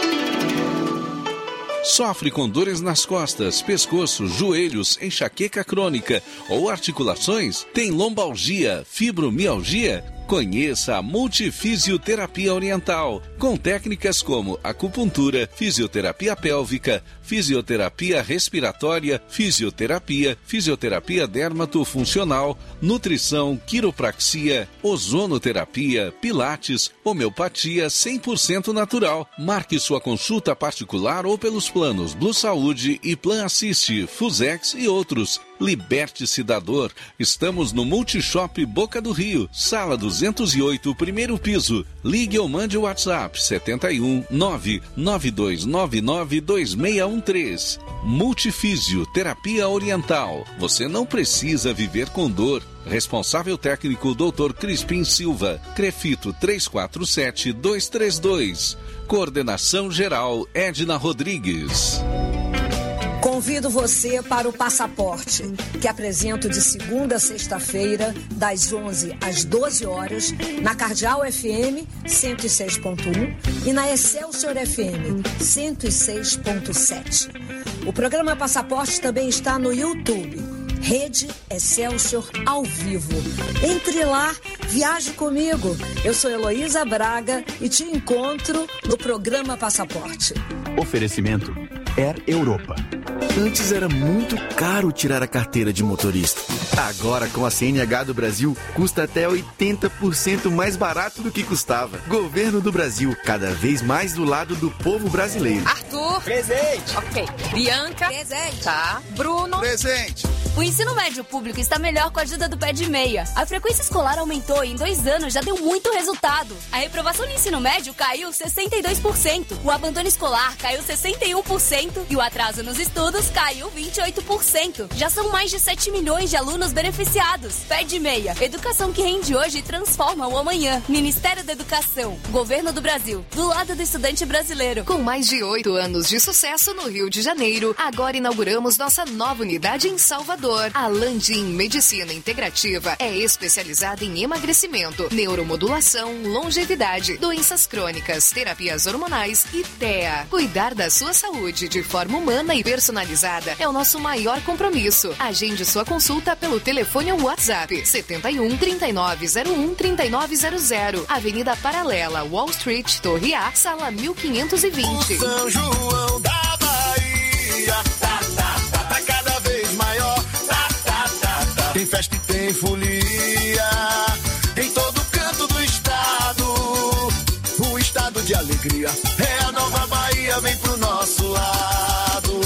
Sofre com dores nas costas, pescoço, joelhos, enxaqueca crônica ou articulações? Tem lombalgia, fibromialgia? Conheça a Multifisioterapia Oriental, com técnicas como acupuntura, fisioterapia pélvica, fisioterapia respiratória, fisioterapia, fisioterapia dermatofuncional, nutrição, quiropraxia, ozonoterapia, pilates, homeopatia cem por cento natural. Marque sua consulta particular ou pelos planos Blue Saúde e Plan Assist, Fusex e outros. Liberte-se da dor. Estamos no Multishop Boca do Rio, sala duzentos e oito, primeiro piso. Ligue ou mande o WhatsApp sete um nove nove dois nove nove dois seis um três. Multifísio Terapia Oriental. Você não precisa viver com dor. Responsável técnico doutor Crispim Silva. Crefito três quatro sete dois três dois. Coordenação geral Edna Rodrigues. Convido você para o Passaporte, que apresento de segunda a sexta-feira, das onze às doze horas, na Cardeal F M cento e seis ponto um e na Excelsior F M cento e seis ponto sete. O programa Passaporte também está no YouTube, Rede Excelsior ao vivo. Entre lá, viaje comigo. Eu sou Heloísa Braga e te encontro no programa Passaporte. Oferecimento Air Europa. Antes era muito caro tirar a carteira de motorista. Agora, com a C N H do Brasil, custa até oitenta por cento mais barato do que custava. Governo do Brasil, cada vez mais do lado do povo brasileiro. Arthur. Presente. Ok. Bianca. Presente. Tá. Bruno. Presente. O ensino médio público está melhor com a ajuda do Pé de Meia. A frequência escolar aumentou e em dois anos já deu muito resultado. A reprovação no ensino médio caiu sessenta e dois por cento. O abandono escolar caiu sessenta e um por cento. E o atraso nos estudos caiu vinte e oito por cento. Já são mais de sete milhões de alunos beneficiados. Pé de Meia. Educação que rende hoje e transforma o amanhã. Ministério da Educação. Governo do Brasil. Do lado do estudante brasileiro. Com mais de oito anos de sucesso no Rio de Janeiro, agora inauguramos nossa nova unidade em Salvador. A Landim Medicina Integrativa é especializada em emagrecimento, neuromodulação, longevidade, doenças crônicas, terapias hormonais e T E A. Cuidar da sua saúde de forma humana e personalizada é o nosso maior compromisso. Agende sua consulta pelo telefone ou WhatsApp setenta e um, trinta e nove zero um, trinta e nove zero zero, Avenida Paralela, Wall Street, Torre A, sala mil quinhentos e vinte. O São João da Bahia tá, tá, tá, tá cada vez maior. Tá, tá, tá, tá. Tem festa e tem folia em todo canto do estado. Um estado de alegria. É a nova Bahia, vem pro nosso lado.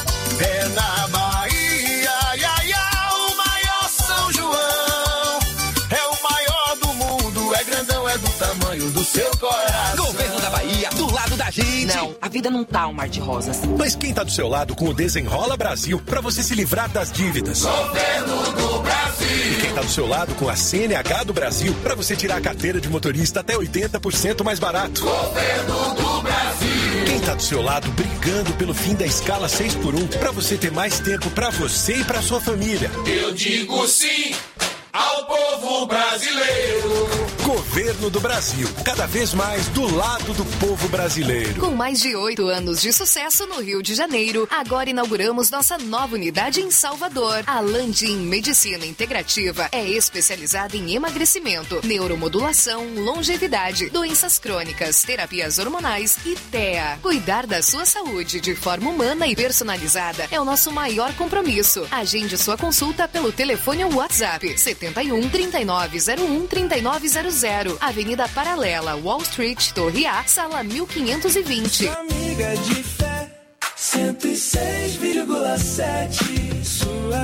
É na Bahia, ia, ia, o maior São João. É o maior do mundo, é grandão, é do tamanho do seu coração. Governo da Bahia, do lado da gente. Não, a vida não tá um mar de rosas. Mas quem tá do seu lado com o Desenrola Brasil, pra você se livrar das dívidas? Governo do Brasil. E quem tá do seu lado com a C N H do Brasil, pra você tirar a carteira de motorista até oitenta por cento mais barato? Governo do Brasil. Quem tá do seu lado brigando pelo fim da escala seis por um, pra você ter mais tempo pra você e pra sua família? Eu digo sim ao povo brasileiro. Governo do Brasil, cada vez mais do lado do povo brasileiro. Com mais de oito anos de sucesso no Rio de Janeiro, agora inauguramos nossa nova unidade em Salvador. A Landim Medicina Integrativa é especializada em emagrecimento, neuromodulação, longevidade, doenças crônicas, terapias hormonais e T E A. Cuidar da sua saúde de forma humana e personalizada é o nosso maior compromisso. Agende sua consulta pelo telefone ou WhatsApp setenta e um, trinta e nove zero um, trinta e nove zero zero, Avenida Paralela, Wall Street, Torre A, sala mil quinhentos e vinte. Sua amiga de fé, cento e seis vírgula sete. Sua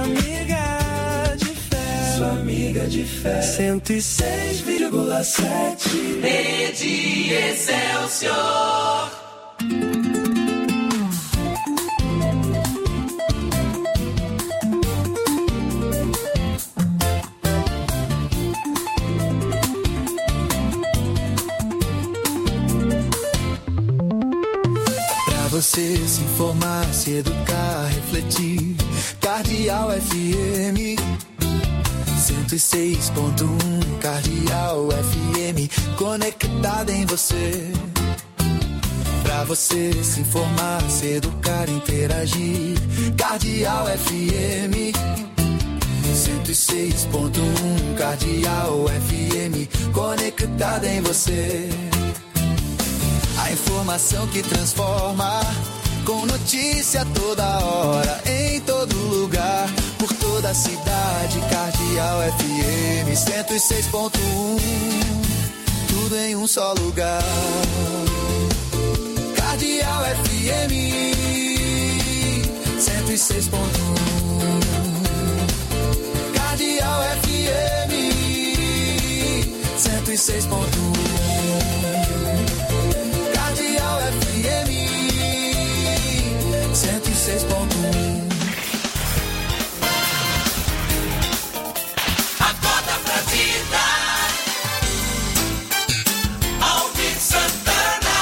amiga de fé, sua amiga de fé, cento e seis vírgula sete. Rede Excelsior. Você se informar, se educar, refletir. Cardeal F M cento e seis ponto um. Cardeal F M conectada em você. Pra você se informar, se educar, interagir. Cardeal F M cento e seis ponto um. Cardeal F M conectada em você. A informação que transforma, com notícia toda hora, em todo lugar, por toda a cidade. Cardeal F M cento e seis ponto um, tudo em um só lugar. Cardeal F M cento e seis ponto um. Cardeal F M cento e seis ponto um. Cardeal F M cento e seis ponto um. Acorda pra vida. Alvin Santana.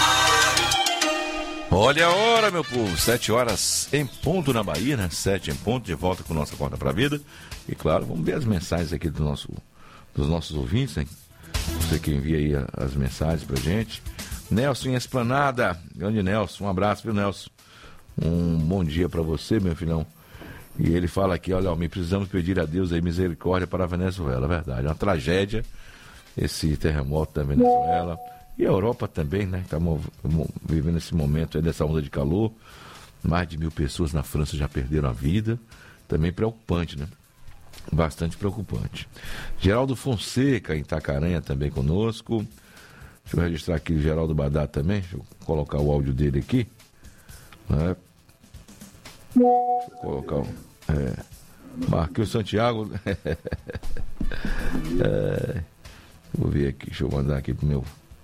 Olha a hora, meu povo. Sete horas em ponto na Bahia, né? Sete em ponto, de volta com nossa Acorda pra Vida. E claro, vamos ver as mensagens aqui do nosso, dos nossos ouvintes, hein? Você que envia aí as mensagens pra gente. Nelson em Esplanada, grande Nelson, um abraço, viu, Nelson? Um bom dia para você, meu filhão. E ele fala aqui, olha, Almir, precisamos pedir a Deus aí misericórdia para a Venezuela, é verdade, é uma tragédia esse terremoto da Venezuela e a Europa também, né? Estamos vivendo esse momento aí dessa onda de calor Mais de mil pessoas na França já perderam a vida. Também preocupante, né? Bastante preocupante. Geraldo Fonseca, em Itacaranha, também conosco. Deixa eu registrar aqui o Geraldo Badá também. Deixa eu colocar o áudio dele aqui. É. Vou colocar o... É. Marquinhos Santiago. É. Vou ver aqui. Deixa eu mandar aqui pro meu...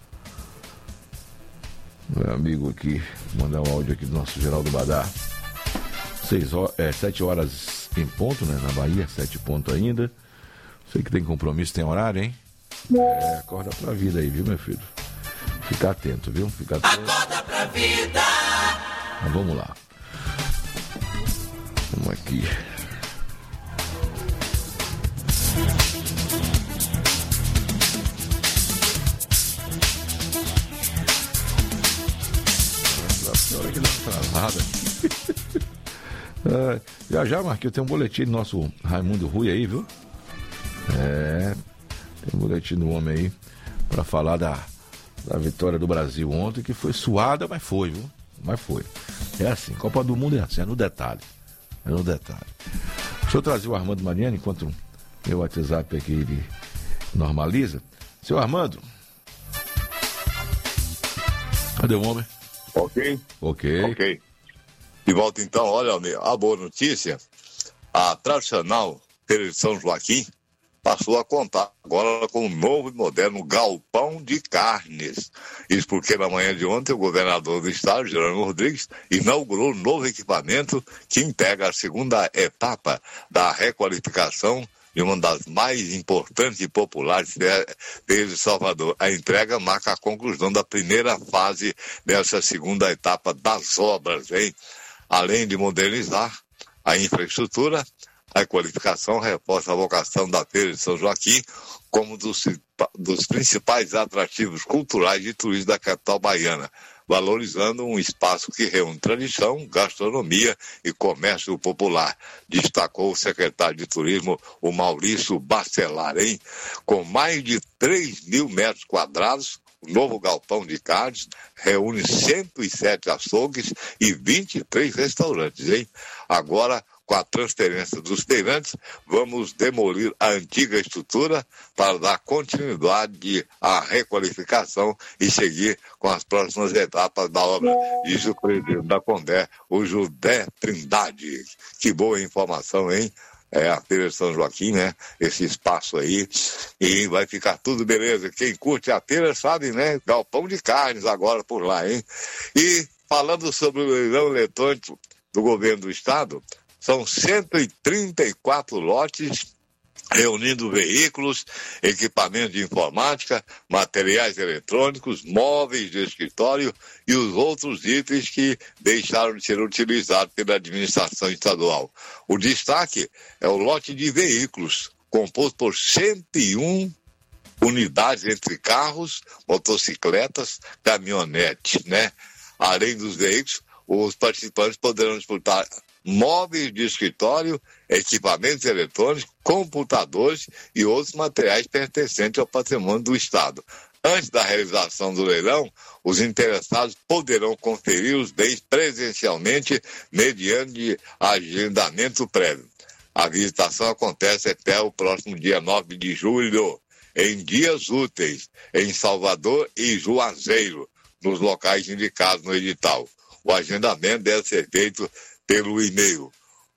Meu amigo aqui. Mandar o áudio aqui do nosso Geraldo Badá. Seis horas, é, sete horas em ponto, né? Na Bahia, sete ponto ainda. Sei que tem compromisso, tem horário, hein? É, acorda pra vida aí, viu, meu filho? Fica atento, viu? Fica atento. Acorda pra vida. Mas vamos lá. Vamos aqui. Hora que dá uma travada. É, já já, Marquinhos, tem um boletim do nosso Raimundo Rui aí, viu? É, tem um boletim do homem aí pra falar da, da vitória do Brasil ontem, que foi suada, mas foi, viu? Mas foi. É assim, Copa do Mundo é assim, é no detalhe. É no detalhe. Deixa eu trazer o Armando Mariani, enquanto meu WhatsApp aqui ele normaliza. Seu Armando. Cadê o homem? Ok? Ok. Ok. De volta então, olha, a boa notícia, a tradicional Feira de São Joaquim passou a contar agora com um novo e moderno galpão de carnes. Isso porque na manhã de ontem o governador do estado, Jerônimo Rodrigues, inaugurou um novo equipamento que integra a segunda etapa da requalificação de uma das mais importantes e populares desde Salvador. A entrega marca a conclusão da primeira fase dessa segunda etapa das obras, hein? Além de modernizar a infraestrutura, a qualificação reforça a vocação da Feira de São Joaquim como dos, dos principais atrativos culturais de turismo da capital baiana, valorizando um espaço que reúne tradição, gastronomia e comércio popular, destacou o secretário de Turismo, o Maurício Bacelar, hein? Com mais de três mil metros quadrados, o novo galpão de carnes reúne cento e sete açougues e vinte e três restaurantes, hein? Agora, com a transferência dos feirantes, vamos demolir a antiga estrutura para dar continuidade à requalificação e seguir com as próximas etapas da obra, disse o presidente da Condé, o Judé Trindade. Que boa informação, hein? É a Feira de São Joaquim, né? Esse espaço aí. E vai ficar tudo beleza. Quem curte a feira sabe, né? Galpão de carnes agora por lá, hein? E falando sobre o leilão eletrônico do governo do estado, são cento e trinta e quatro lotes reunindo veículos, equipamentos de informática, materiais eletrônicos, móveis de escritório e os outros itens que deixaram de ser utilizados pela administração estadual. O destaque é o lote de veículos, composto por cento e um unidades entre carros, motocicletas, caminhonetes, né? Além dos veículos, os participantes poderão disputar móveis de escritório, equipamentos eletrônicos, computadores e outros materiais pertencentes ao patrimônio do Estado. Antes da realização do leilão, os interessados poderão conferir os bens presencialmente mediante agendamento prévio. A visitação acontece até o próximo dia nove de julho, em dias úteis, em Salvador e Juazeiro, nos locais indicados no edital. O agendamento deve ser feito pelo e-mail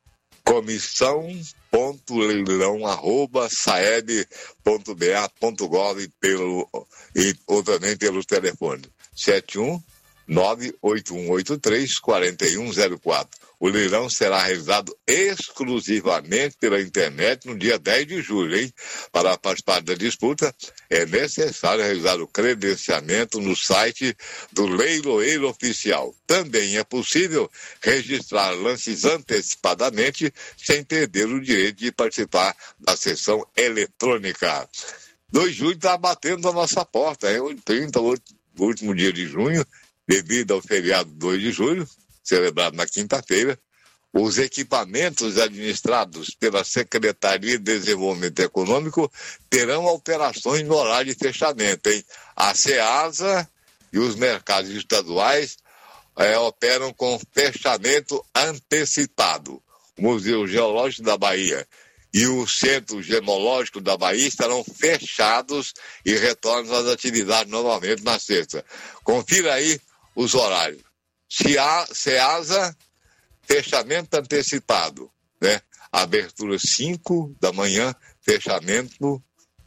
comissão ponto leilão arroba saeb ponto b a ponto gov pelo, e, ou também pelo telefone sete um nove oito um oito três quatro um zero quatro. O leilão será realizado exclusivamente pela internet no dia dez de julho, hein? Para participar da disputa, é necessário realizar o credenciamento no site do Leiloeiro Oficial. Também é possível registrar lances antecipadamente, sem perder o direito de participar da sessão eletrônica. dois de julho está batendo a nossa porta, é o trinta, o último dia de junho, devido ao feriado dois de julho, celebrado na quinta-feira. Os equipamentos administrados pela Secretaria de Desenvolvimento Econômico terão alterações no horário de fechamento, hein? A SEASA e os mercados estaduais é, operam com fechamento antecipado. O Museu Geológico da Bahia e o Centro Gemológico da Bahia estarão fechados e retornam às atividades novamente na sexta. Confira aí os horários. SEASA, fechamento antecipado, né? Abertura cinco da manhã, fechamento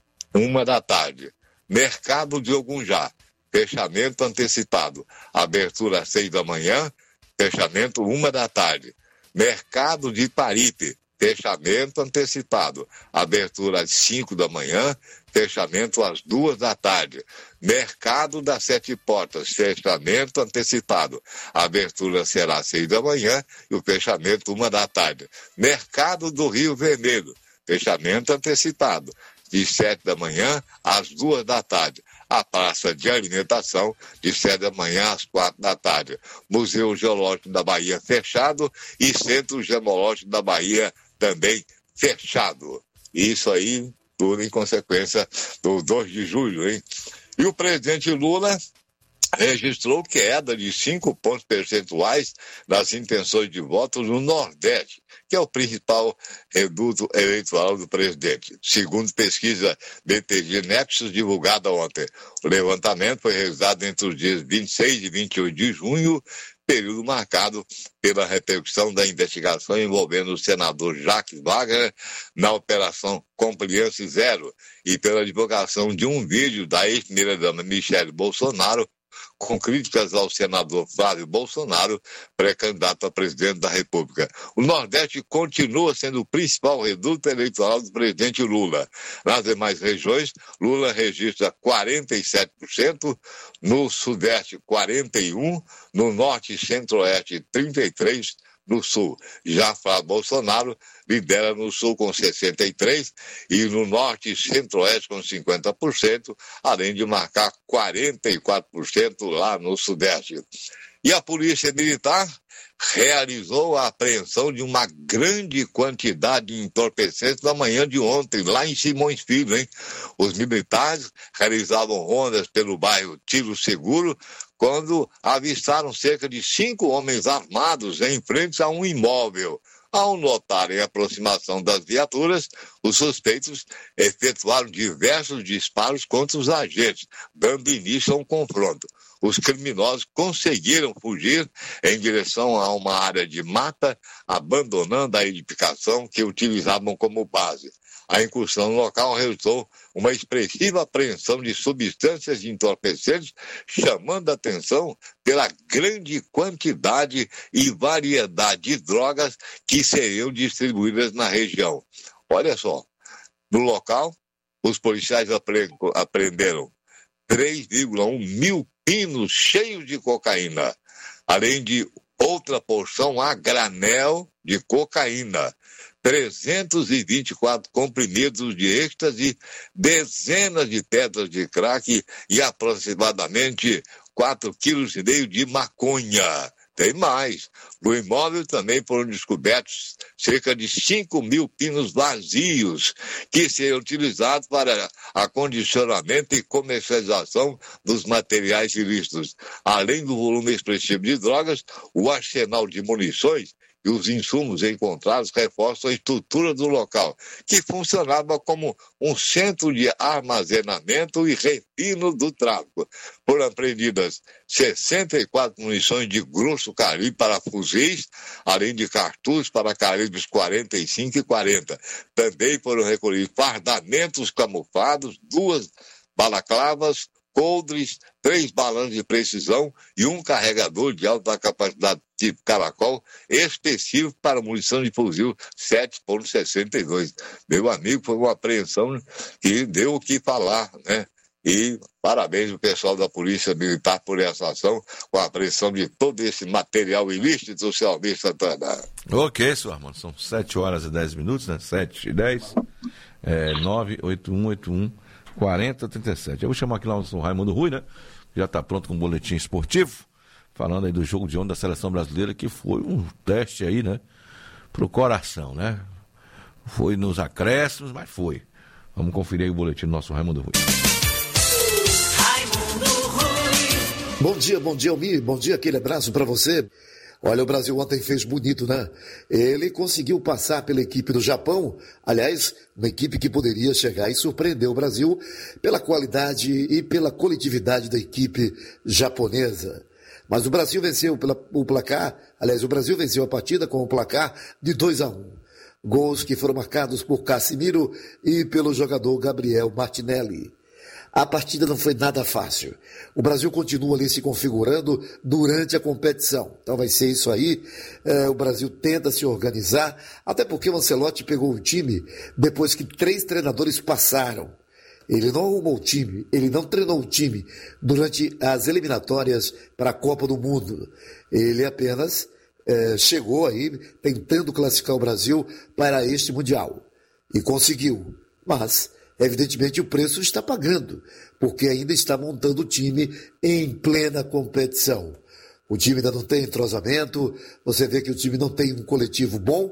uma da tarde. Mercado de Ogunjá, fechamento antecipado. Abertura às seis da manhã, fechamento uma da tarde. Mercado de Paripe, fechamento antecipado. Abertura às cinco da manhã, fechamento às duas da tarde. Mercado das Sete Portas, fechamento antecipado. A abertura será às seis da manhã e o fechamento uma da tarde. Mercado do Rio Vermelho, fechamento antecipado. De sete da manhã às duas da tarde. A praça de alimentação, de sete da manhã às quatro da tarde. Museu Geológico da Bahia fechado e Centro Gemológico da Bahia também fechado. Isso aí, tudo em consequência do dois de julho, hein? E o presidente Lula registrou queda de cinco pontos percentuais nas intenções de voto no Nordeste, que é o principal reduto eleitoral do presidente. Segundo pesquisa B T G Nexus, divulgada ontem, o levantamento foi realizado entre os dias vinte e seis e vinte e oito de junho, período marcado pela repercussão da investigação envolvendo o senador Jacques Wagner na Operação Compliance Zero e pela divulgação de um vídeo da ex-primeira-dama Michele Bolsonaro com críticas ao senador Flávio Bolsonaro, pré-candidato a presidente da República. O Nordeste continua sendo o principal reduto eleitoral do presidente Lula. Nas demais regiões, Lula registra quarenta e sete por cento, no Sudeste quarenta e um por cento, no Norte e Centro-Oeste trinta e três por cento, no Sul. Já Flávio Bolsonaro lidera no Sul com sessenta e três por cento e no Norte e Centro-Oeste com cinquenta por cento, além de marcar quarenta e quatro por cento lá no Sudeste. E a Polícia Militar realizou a apreensão de uma grande quantidade de entorpecentes na manhã de ontem, lá em Simões Filho, hein? Os militares realizavam rondas pelo bairro Tiro Seguro, quando avistaram cerca de cinco homens armados em frente a um imóvel. Ao notarem a aproximação das viaturas, os suspeitos efetuaram diversos disparos contra os agentes, dando início a um confronto. Os criminosos conseguiram fugir em direção a uma área de mata, abandonando a edificação que utilizavam como base. A incursão no local resultou uma expressiva apreensão de substâncias entorpecentes, chamando a atenção pela grande quantidade e variedade de drogas que seriam distribuídas na região. Olha só, no local, os policiais apre- apreenderam três vírgula um mil pinos cheios de cocaína, além de outra porção a granel de cocaína, trezentos e vinte e quatro comprimidos de êxtase, dezenas de pedras de crack e aproximadamente quatro vírgula cinco quilos de maconha. Tem mais. No imóvel também foram descobertos cerca de cinco mil pinos vazios que seriam utilizados para acondicionamento e comercialização dos materiais ilícitos. Além do volume expressivo de drogas, o arsenal de munições e os insumos encontrados reforçam a estrutura do local, que funcionava como um centro de armazenamento e refino do tráfico. Foram apreendidas sessenta e quatro munições de grosso calibre para fuzis, além de cartuchos para calibres quarenta e cinco e quarenta. Também foram recolhidos fardamentos camuflados, duas balaclavas, coldres, três balanços de precisão e um carregador de alta capacidade tipo caracol específico para munição de fuzil sete ponto sessenta e dois. Meu amigo, foi uma apreensão que deu o que falar, né? E parabéns ao pessoal da Polícia Militar por essa ação, com a apreensão de todo esse material ilícito, seu Almir Santana. Ok, senhor Armando, são sete horas e dez minutos, né? sete e dez, é, nove oito um oito um quarenta trinta e sete. Eu vou chamar aqui lá o Raimundo Rui, né? Já está pronto com um boletim esportivo, falando aí do jogo de ontem da Seleção Brasileira, que foi um teste aí, né? Pro coração, né? Foi nos acréscimos, mas foi. Vamos conferir aí o boletim do nosso Raimundo Rui. Raimundo Rui. Bom dia, bom dia, Almir. Bom dia, aquele abraço para você. Olha, o Brasil ontem fez bonito, né? Ele conseguiu passar pela equipe do Japão, aliás, uma equipe que poderia chegar e surpreender o Brasil pela qualidade e pela coletividade da equipe japonesa. Mas o Brasil venceu pela, o placar, aliás, o Brasil venceu a partida com o placar de dois a um. Gols que foram marcados por Casimiro e pelo jogador Gabriel Martinelli. A partida não foi nada fácil. O Brasil continua ali se configurando durante a competição. Então vai ser isso aí. É, o Brasil tenta se organizar, até porque o Ancelotti pegou o time depois que três treinadores passaram. Ele não arrumou o time, ele não treinou o time durante as eliminatórias para a Copa do Mundo. Ele apenas é, chegou aí tentando classificar o Brasil para este Mundial. E conseguiu. Mas evidentemente o preço está pagando, porque ainda está montando o time em plena competição. O time ainda não tem entrosamento, você vê que o time não tem um coletivo bom,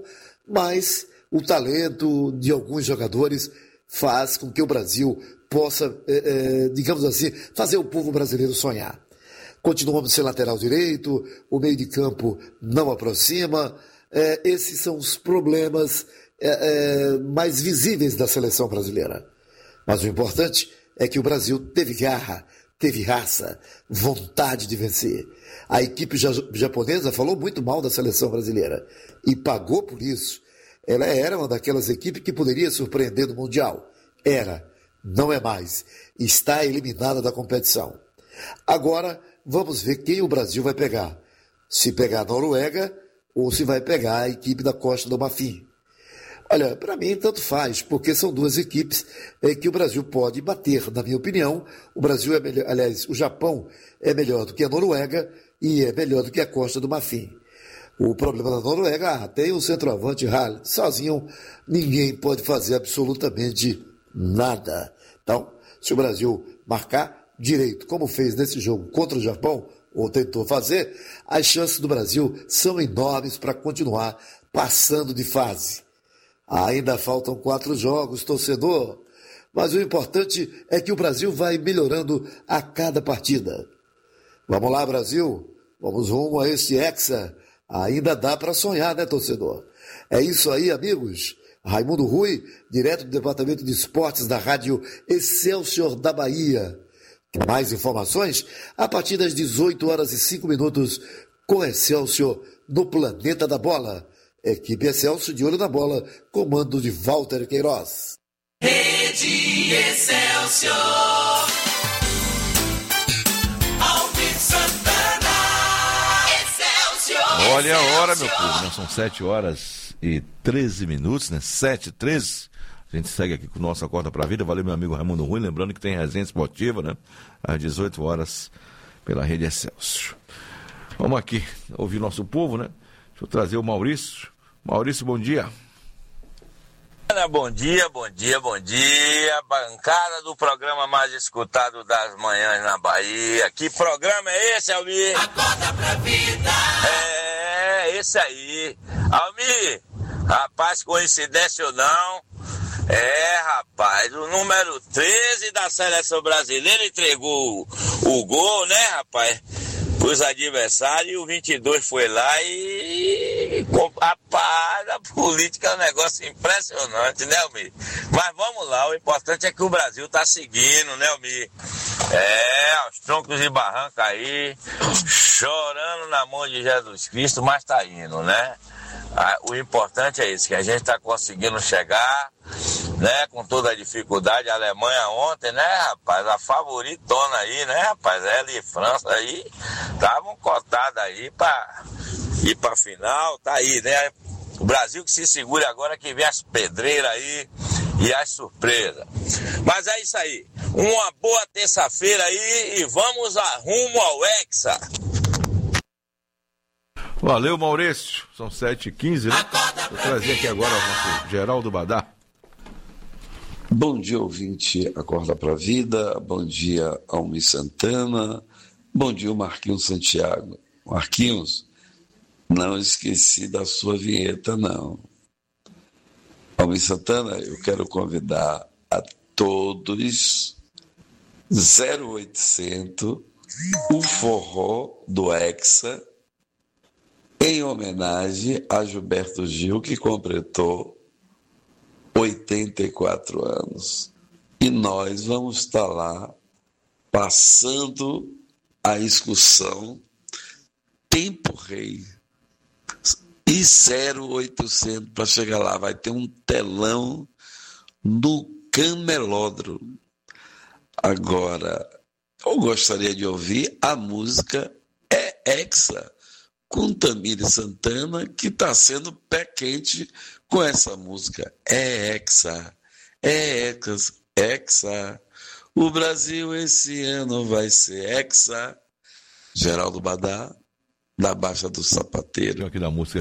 mas o talento de alguns jogadores faz com que o Brasil possa, é, é, digamos assim, fazer o povo brasileiro sonhar. Continuamos sem lateral direito, o meio de campo não aproxima, é, esses são os problemas é, é, mais visíveis da seleção brasileira. Mas o importante é que o Brasil teve garra, teve raça, vontade de vencer. A equipe japonesa falou muito mal da seleção brasileira e pagou por isso. Ela era uma daquelas equipes que poderia surpreender no Mundial. Era, não é mais. Está eliminada da competição. Agora, vamos ver quem o Brasil vai pegar. Se pegar a Noruega ou se vai pegar a equipe da Costa do Marfim. Olha, para mim tanto faz, porque são duas equipes é, que o Brasil pode bater, na minha opinião. O Brasil é melhor, aliás, o Japão é melhor do que a Noruega e é melhor do que a Costa do Marfim. O problema da Noruega, ah, tem o centroavante Hall, sozinho ninguém pode fazer absolutamente nada. Então, se o Brasil marcar direito, como fez nesse jogo contra o Japão, ou tentou fazer, as chances do Brasil são enormes para continuar passando de fase. Ainda faltam quatro jogos, torcedor, mas o importante é que o Brasil vai melhorando a cada partida. Vamos lá, Brasil, vamos rumo a este Hexa. Ainda dá para sonhar, né, torcedor? É isso aí, amigos. Raimundo Rui, direto do Departamento de Esportes da Rádio Excelsior da Bahia. Mais informações a partir das dezoito horas e cinco minutos com Excelsior no Planeta da Bola. Equipe Excelsior de olho na bola, comando de Walter Queiroz. Rede Excelsior. Alvin Santana. Excelsior. Olha a hora, meu povo, né? São sete horas e treze minutos, né? sete e treze. A gente segue aqui com o nosso Acorda pra Vida. Valeu, meu amigo Raimundo Rui. Lembrando que tem resenha esportiva, né? Às dezoito horas pela Rede Excelsior. Vamos aqui ouvir nosso povo, né? Deixa eu trazer o Maurício. Maurício, bom dia. Bom dia, bom dia, bom dia. Bancada do programa mais escutado das manhãs na Bahia. Que programa é esse, Almir? Acorda pra Vida. É, esse aí. Almir, rapaz, coincidência ou não, é, rapaz, o número treze da seleção brasileira entregou o gol, né, rapaz? Os adversários, e o vinte e dois foi lá e rapaz, a política é um negócio impressionante, né, Almir? Mas vamos lá, o importante é que o Brasil tá seguindo, né, Almir? É, aos troncos e barrancos aí, chorando na mão de Jesus Cristo, mas tá indo, né? O importante é isso, que a gente está conseguindo chegar, né, com toda a dificuldade. A Alemanha ontem, né, rapaz, a favoritona aí, né, rapaz, ela e França aí, estavam cotadas aí para ir para final, tá aí, né, o Brasil que se segura agora, que vem as pedreiras aí e as surpresas. Mas é isso aí, uma boa terça-feira aí e vamos a rumo ao Hexa. Valeu, Maurício. São sete e quinze, né? Vou trazer aqui agora o nosso Geraldo Badá. Bom dia, ouvinte Acorda pra Vida. Bom dia, Almir Santana. Bom dia, Marquinhos Santiago. Marquinhos, não esqueci da sua vinheta, não. Almir Santana, eu quero convidar a todos zero oitocentos, o forró do Hexa, em homenagem a Gilberto Gil, que completou oitenta e quatro anos. E nós vamos estar lá passando a excursão Tempo Rei e zero oitocentos para chegar lá. Vai ter um telão no Camelódromo. Agora, eu gostaria de ouvir a música É Hexa, com Tamires Santana, que está sendo pé quente com essa música. É Hexa, é Hexa, Hexa. O Brasil esse ano vai ser Hexa. Geraldo Badá, da Baixa do Sapateiro. Aqui da música.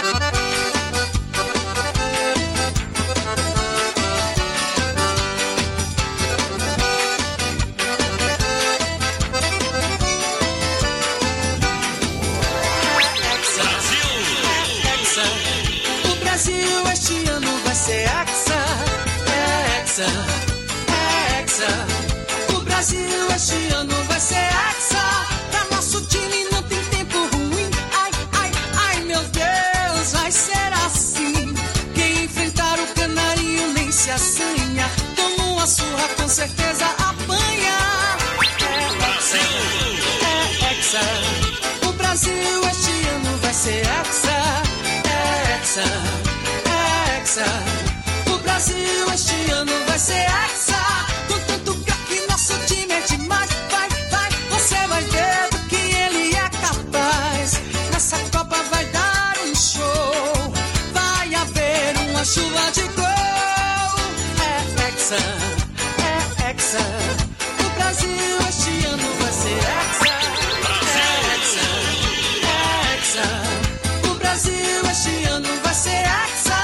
É Hexa, o Brasil este ano vai ser Hexa. Pra nosso time não tem tempo ruim. Ai, ai, ai, meu Deus, vai ser assim. Quem enfrentar o canarinho nem se assanha. Toma uma surra, com certeza apanha. É Hexa, é Hexa, o Brasil este ano vai ser Hexa. É Hexa, é Hexa. O Brasil este ano vai ser Hexa. Com tanto craque, nosso time é demais. Vai, vai, você vai ver do que ele é capaz. Nessa Copa vai dar um show. Vai haver uma chuva de gol. É Hexa, é Hexa. O Brasil este ano vai ser Hexa. É Hexa, é Hexa. O Brasil este ano vai ser Hexa.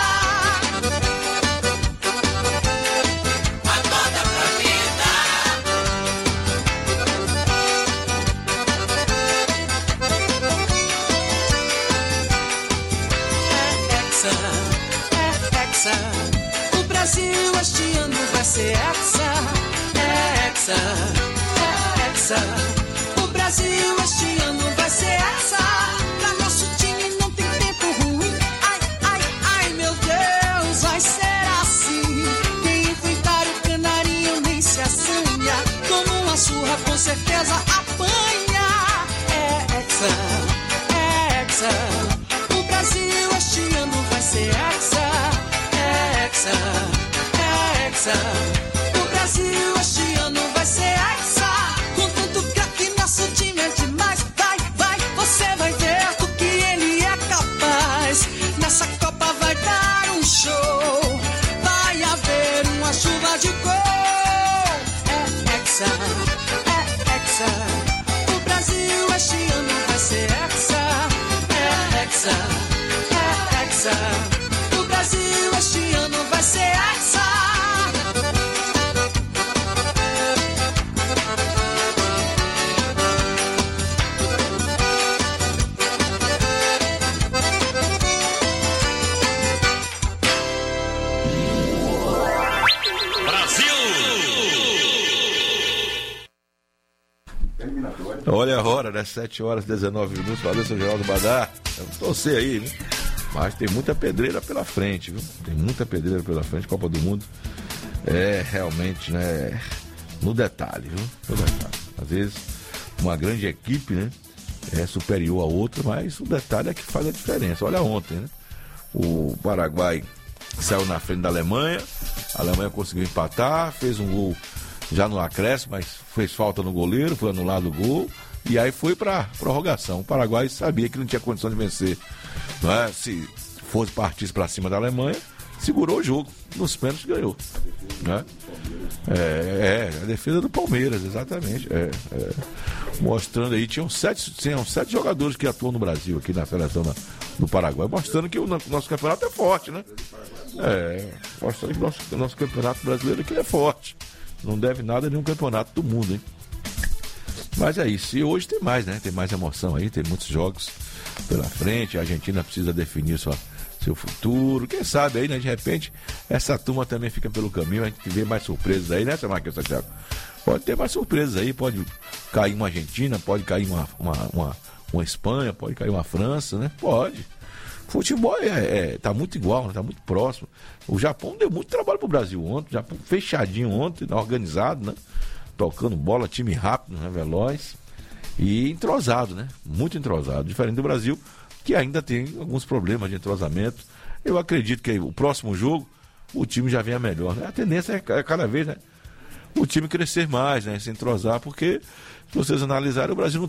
O Brasil este ano vai ser Hexa, é Hexa, é Hexa. O Brasil este ano vai ser Hexa. Pra nosso time não tem tempo ruim. Ai, ai, ai, meu Deus, vai ser assim. Quem enfrentar o canarinho nem se assanha. Toma uma surra, com certeza apanha. É Hexa, é Hexa. O Brasil este ano vai ser Hexa. Hexa, é Hexa. O Brasil este ano vai ser Hexa. Com tanto craque, nosso time é demais. Vai, vai, você vai ver do que ele é capaz. Nessa Copa vai dar um show. Vai haver uma chuva de gol. É Hexa, é Hexa. O Brasil este ano vai ser Hexa. É Hexa, é Hexa. O Brasil este ano vai ser Hexa. Brasil! Olha a hora, né? sete horas e dezenove minutos. Valeu, seu Geraldo Badá. Torcer aí, né? Mas tem muita pedreira pela frente, viu? Tem muita pedreira pela frente. Copa do Mundo é realmente, né? No detalhe, viu? No detalhe. Às vezes, uma grande equipe, né? É superior a outra, mas o detalhe é que faz a diferença. Olha ontem, né? O Paraguai saiu na frente da Alemanha. A Alemanha conseguiu empatar, fez um gol já no acréscimo, mas fez falta no goleiro, foi anulado o gol. E aí foi para prorrogação. O Paraguai sabia que não tinha condição de vencer. Não é? Se fosse partir para cima da Alemanha, segurou o jogo. Nos pênaltis ganhou. Né? É, é, a defesa do Palmeiras, exatamente. É, é. Mostrando aí, tinham sete, tinham sete jogadores que atuam no Brasil, aqui na seleção na, do Paraguai, mostrando que o nosso campeonato é forte, né? É, mostrando que o nosso, o nosso campeonato brasileiro aqui é forte. Não deve nada a nenhum campeonato do mundo, hein? Mas é isso. E hoje tem mais, né? Tem mais emoção aí, tem muitos jogos pela frente. A Argentina precisa definir sua, seu futuro. Quem sabe aí, né? De repente, essa turma também fica pelo caminho. A gente vê mais surpresas aí, né, seu Marquinhos Santiago? Pode ter mais surpresas aí, pode cair uma Argentina, pode cair uma, uma, uma, uma Espanha, pode cair uma França, né? Pode. Futebol é, é, tá muito igual, né? Tá muito próximo. O Japão deu muito trabalho pro Brasil ontem, o Japão fechadinho ontem, organizado, né? Tocando bola, time rápido, né? Veloz e entrosado, né? Muito entrosado, diferente do Brasil, que ainda tem alguns problemas de entrosamento. Eu acredito que o próximo jogo o time já venha melhor, né? A tendência é cada vez, né, o time crescer mais, né? Se entrosar, porque se vocês analisarem, o Brasil não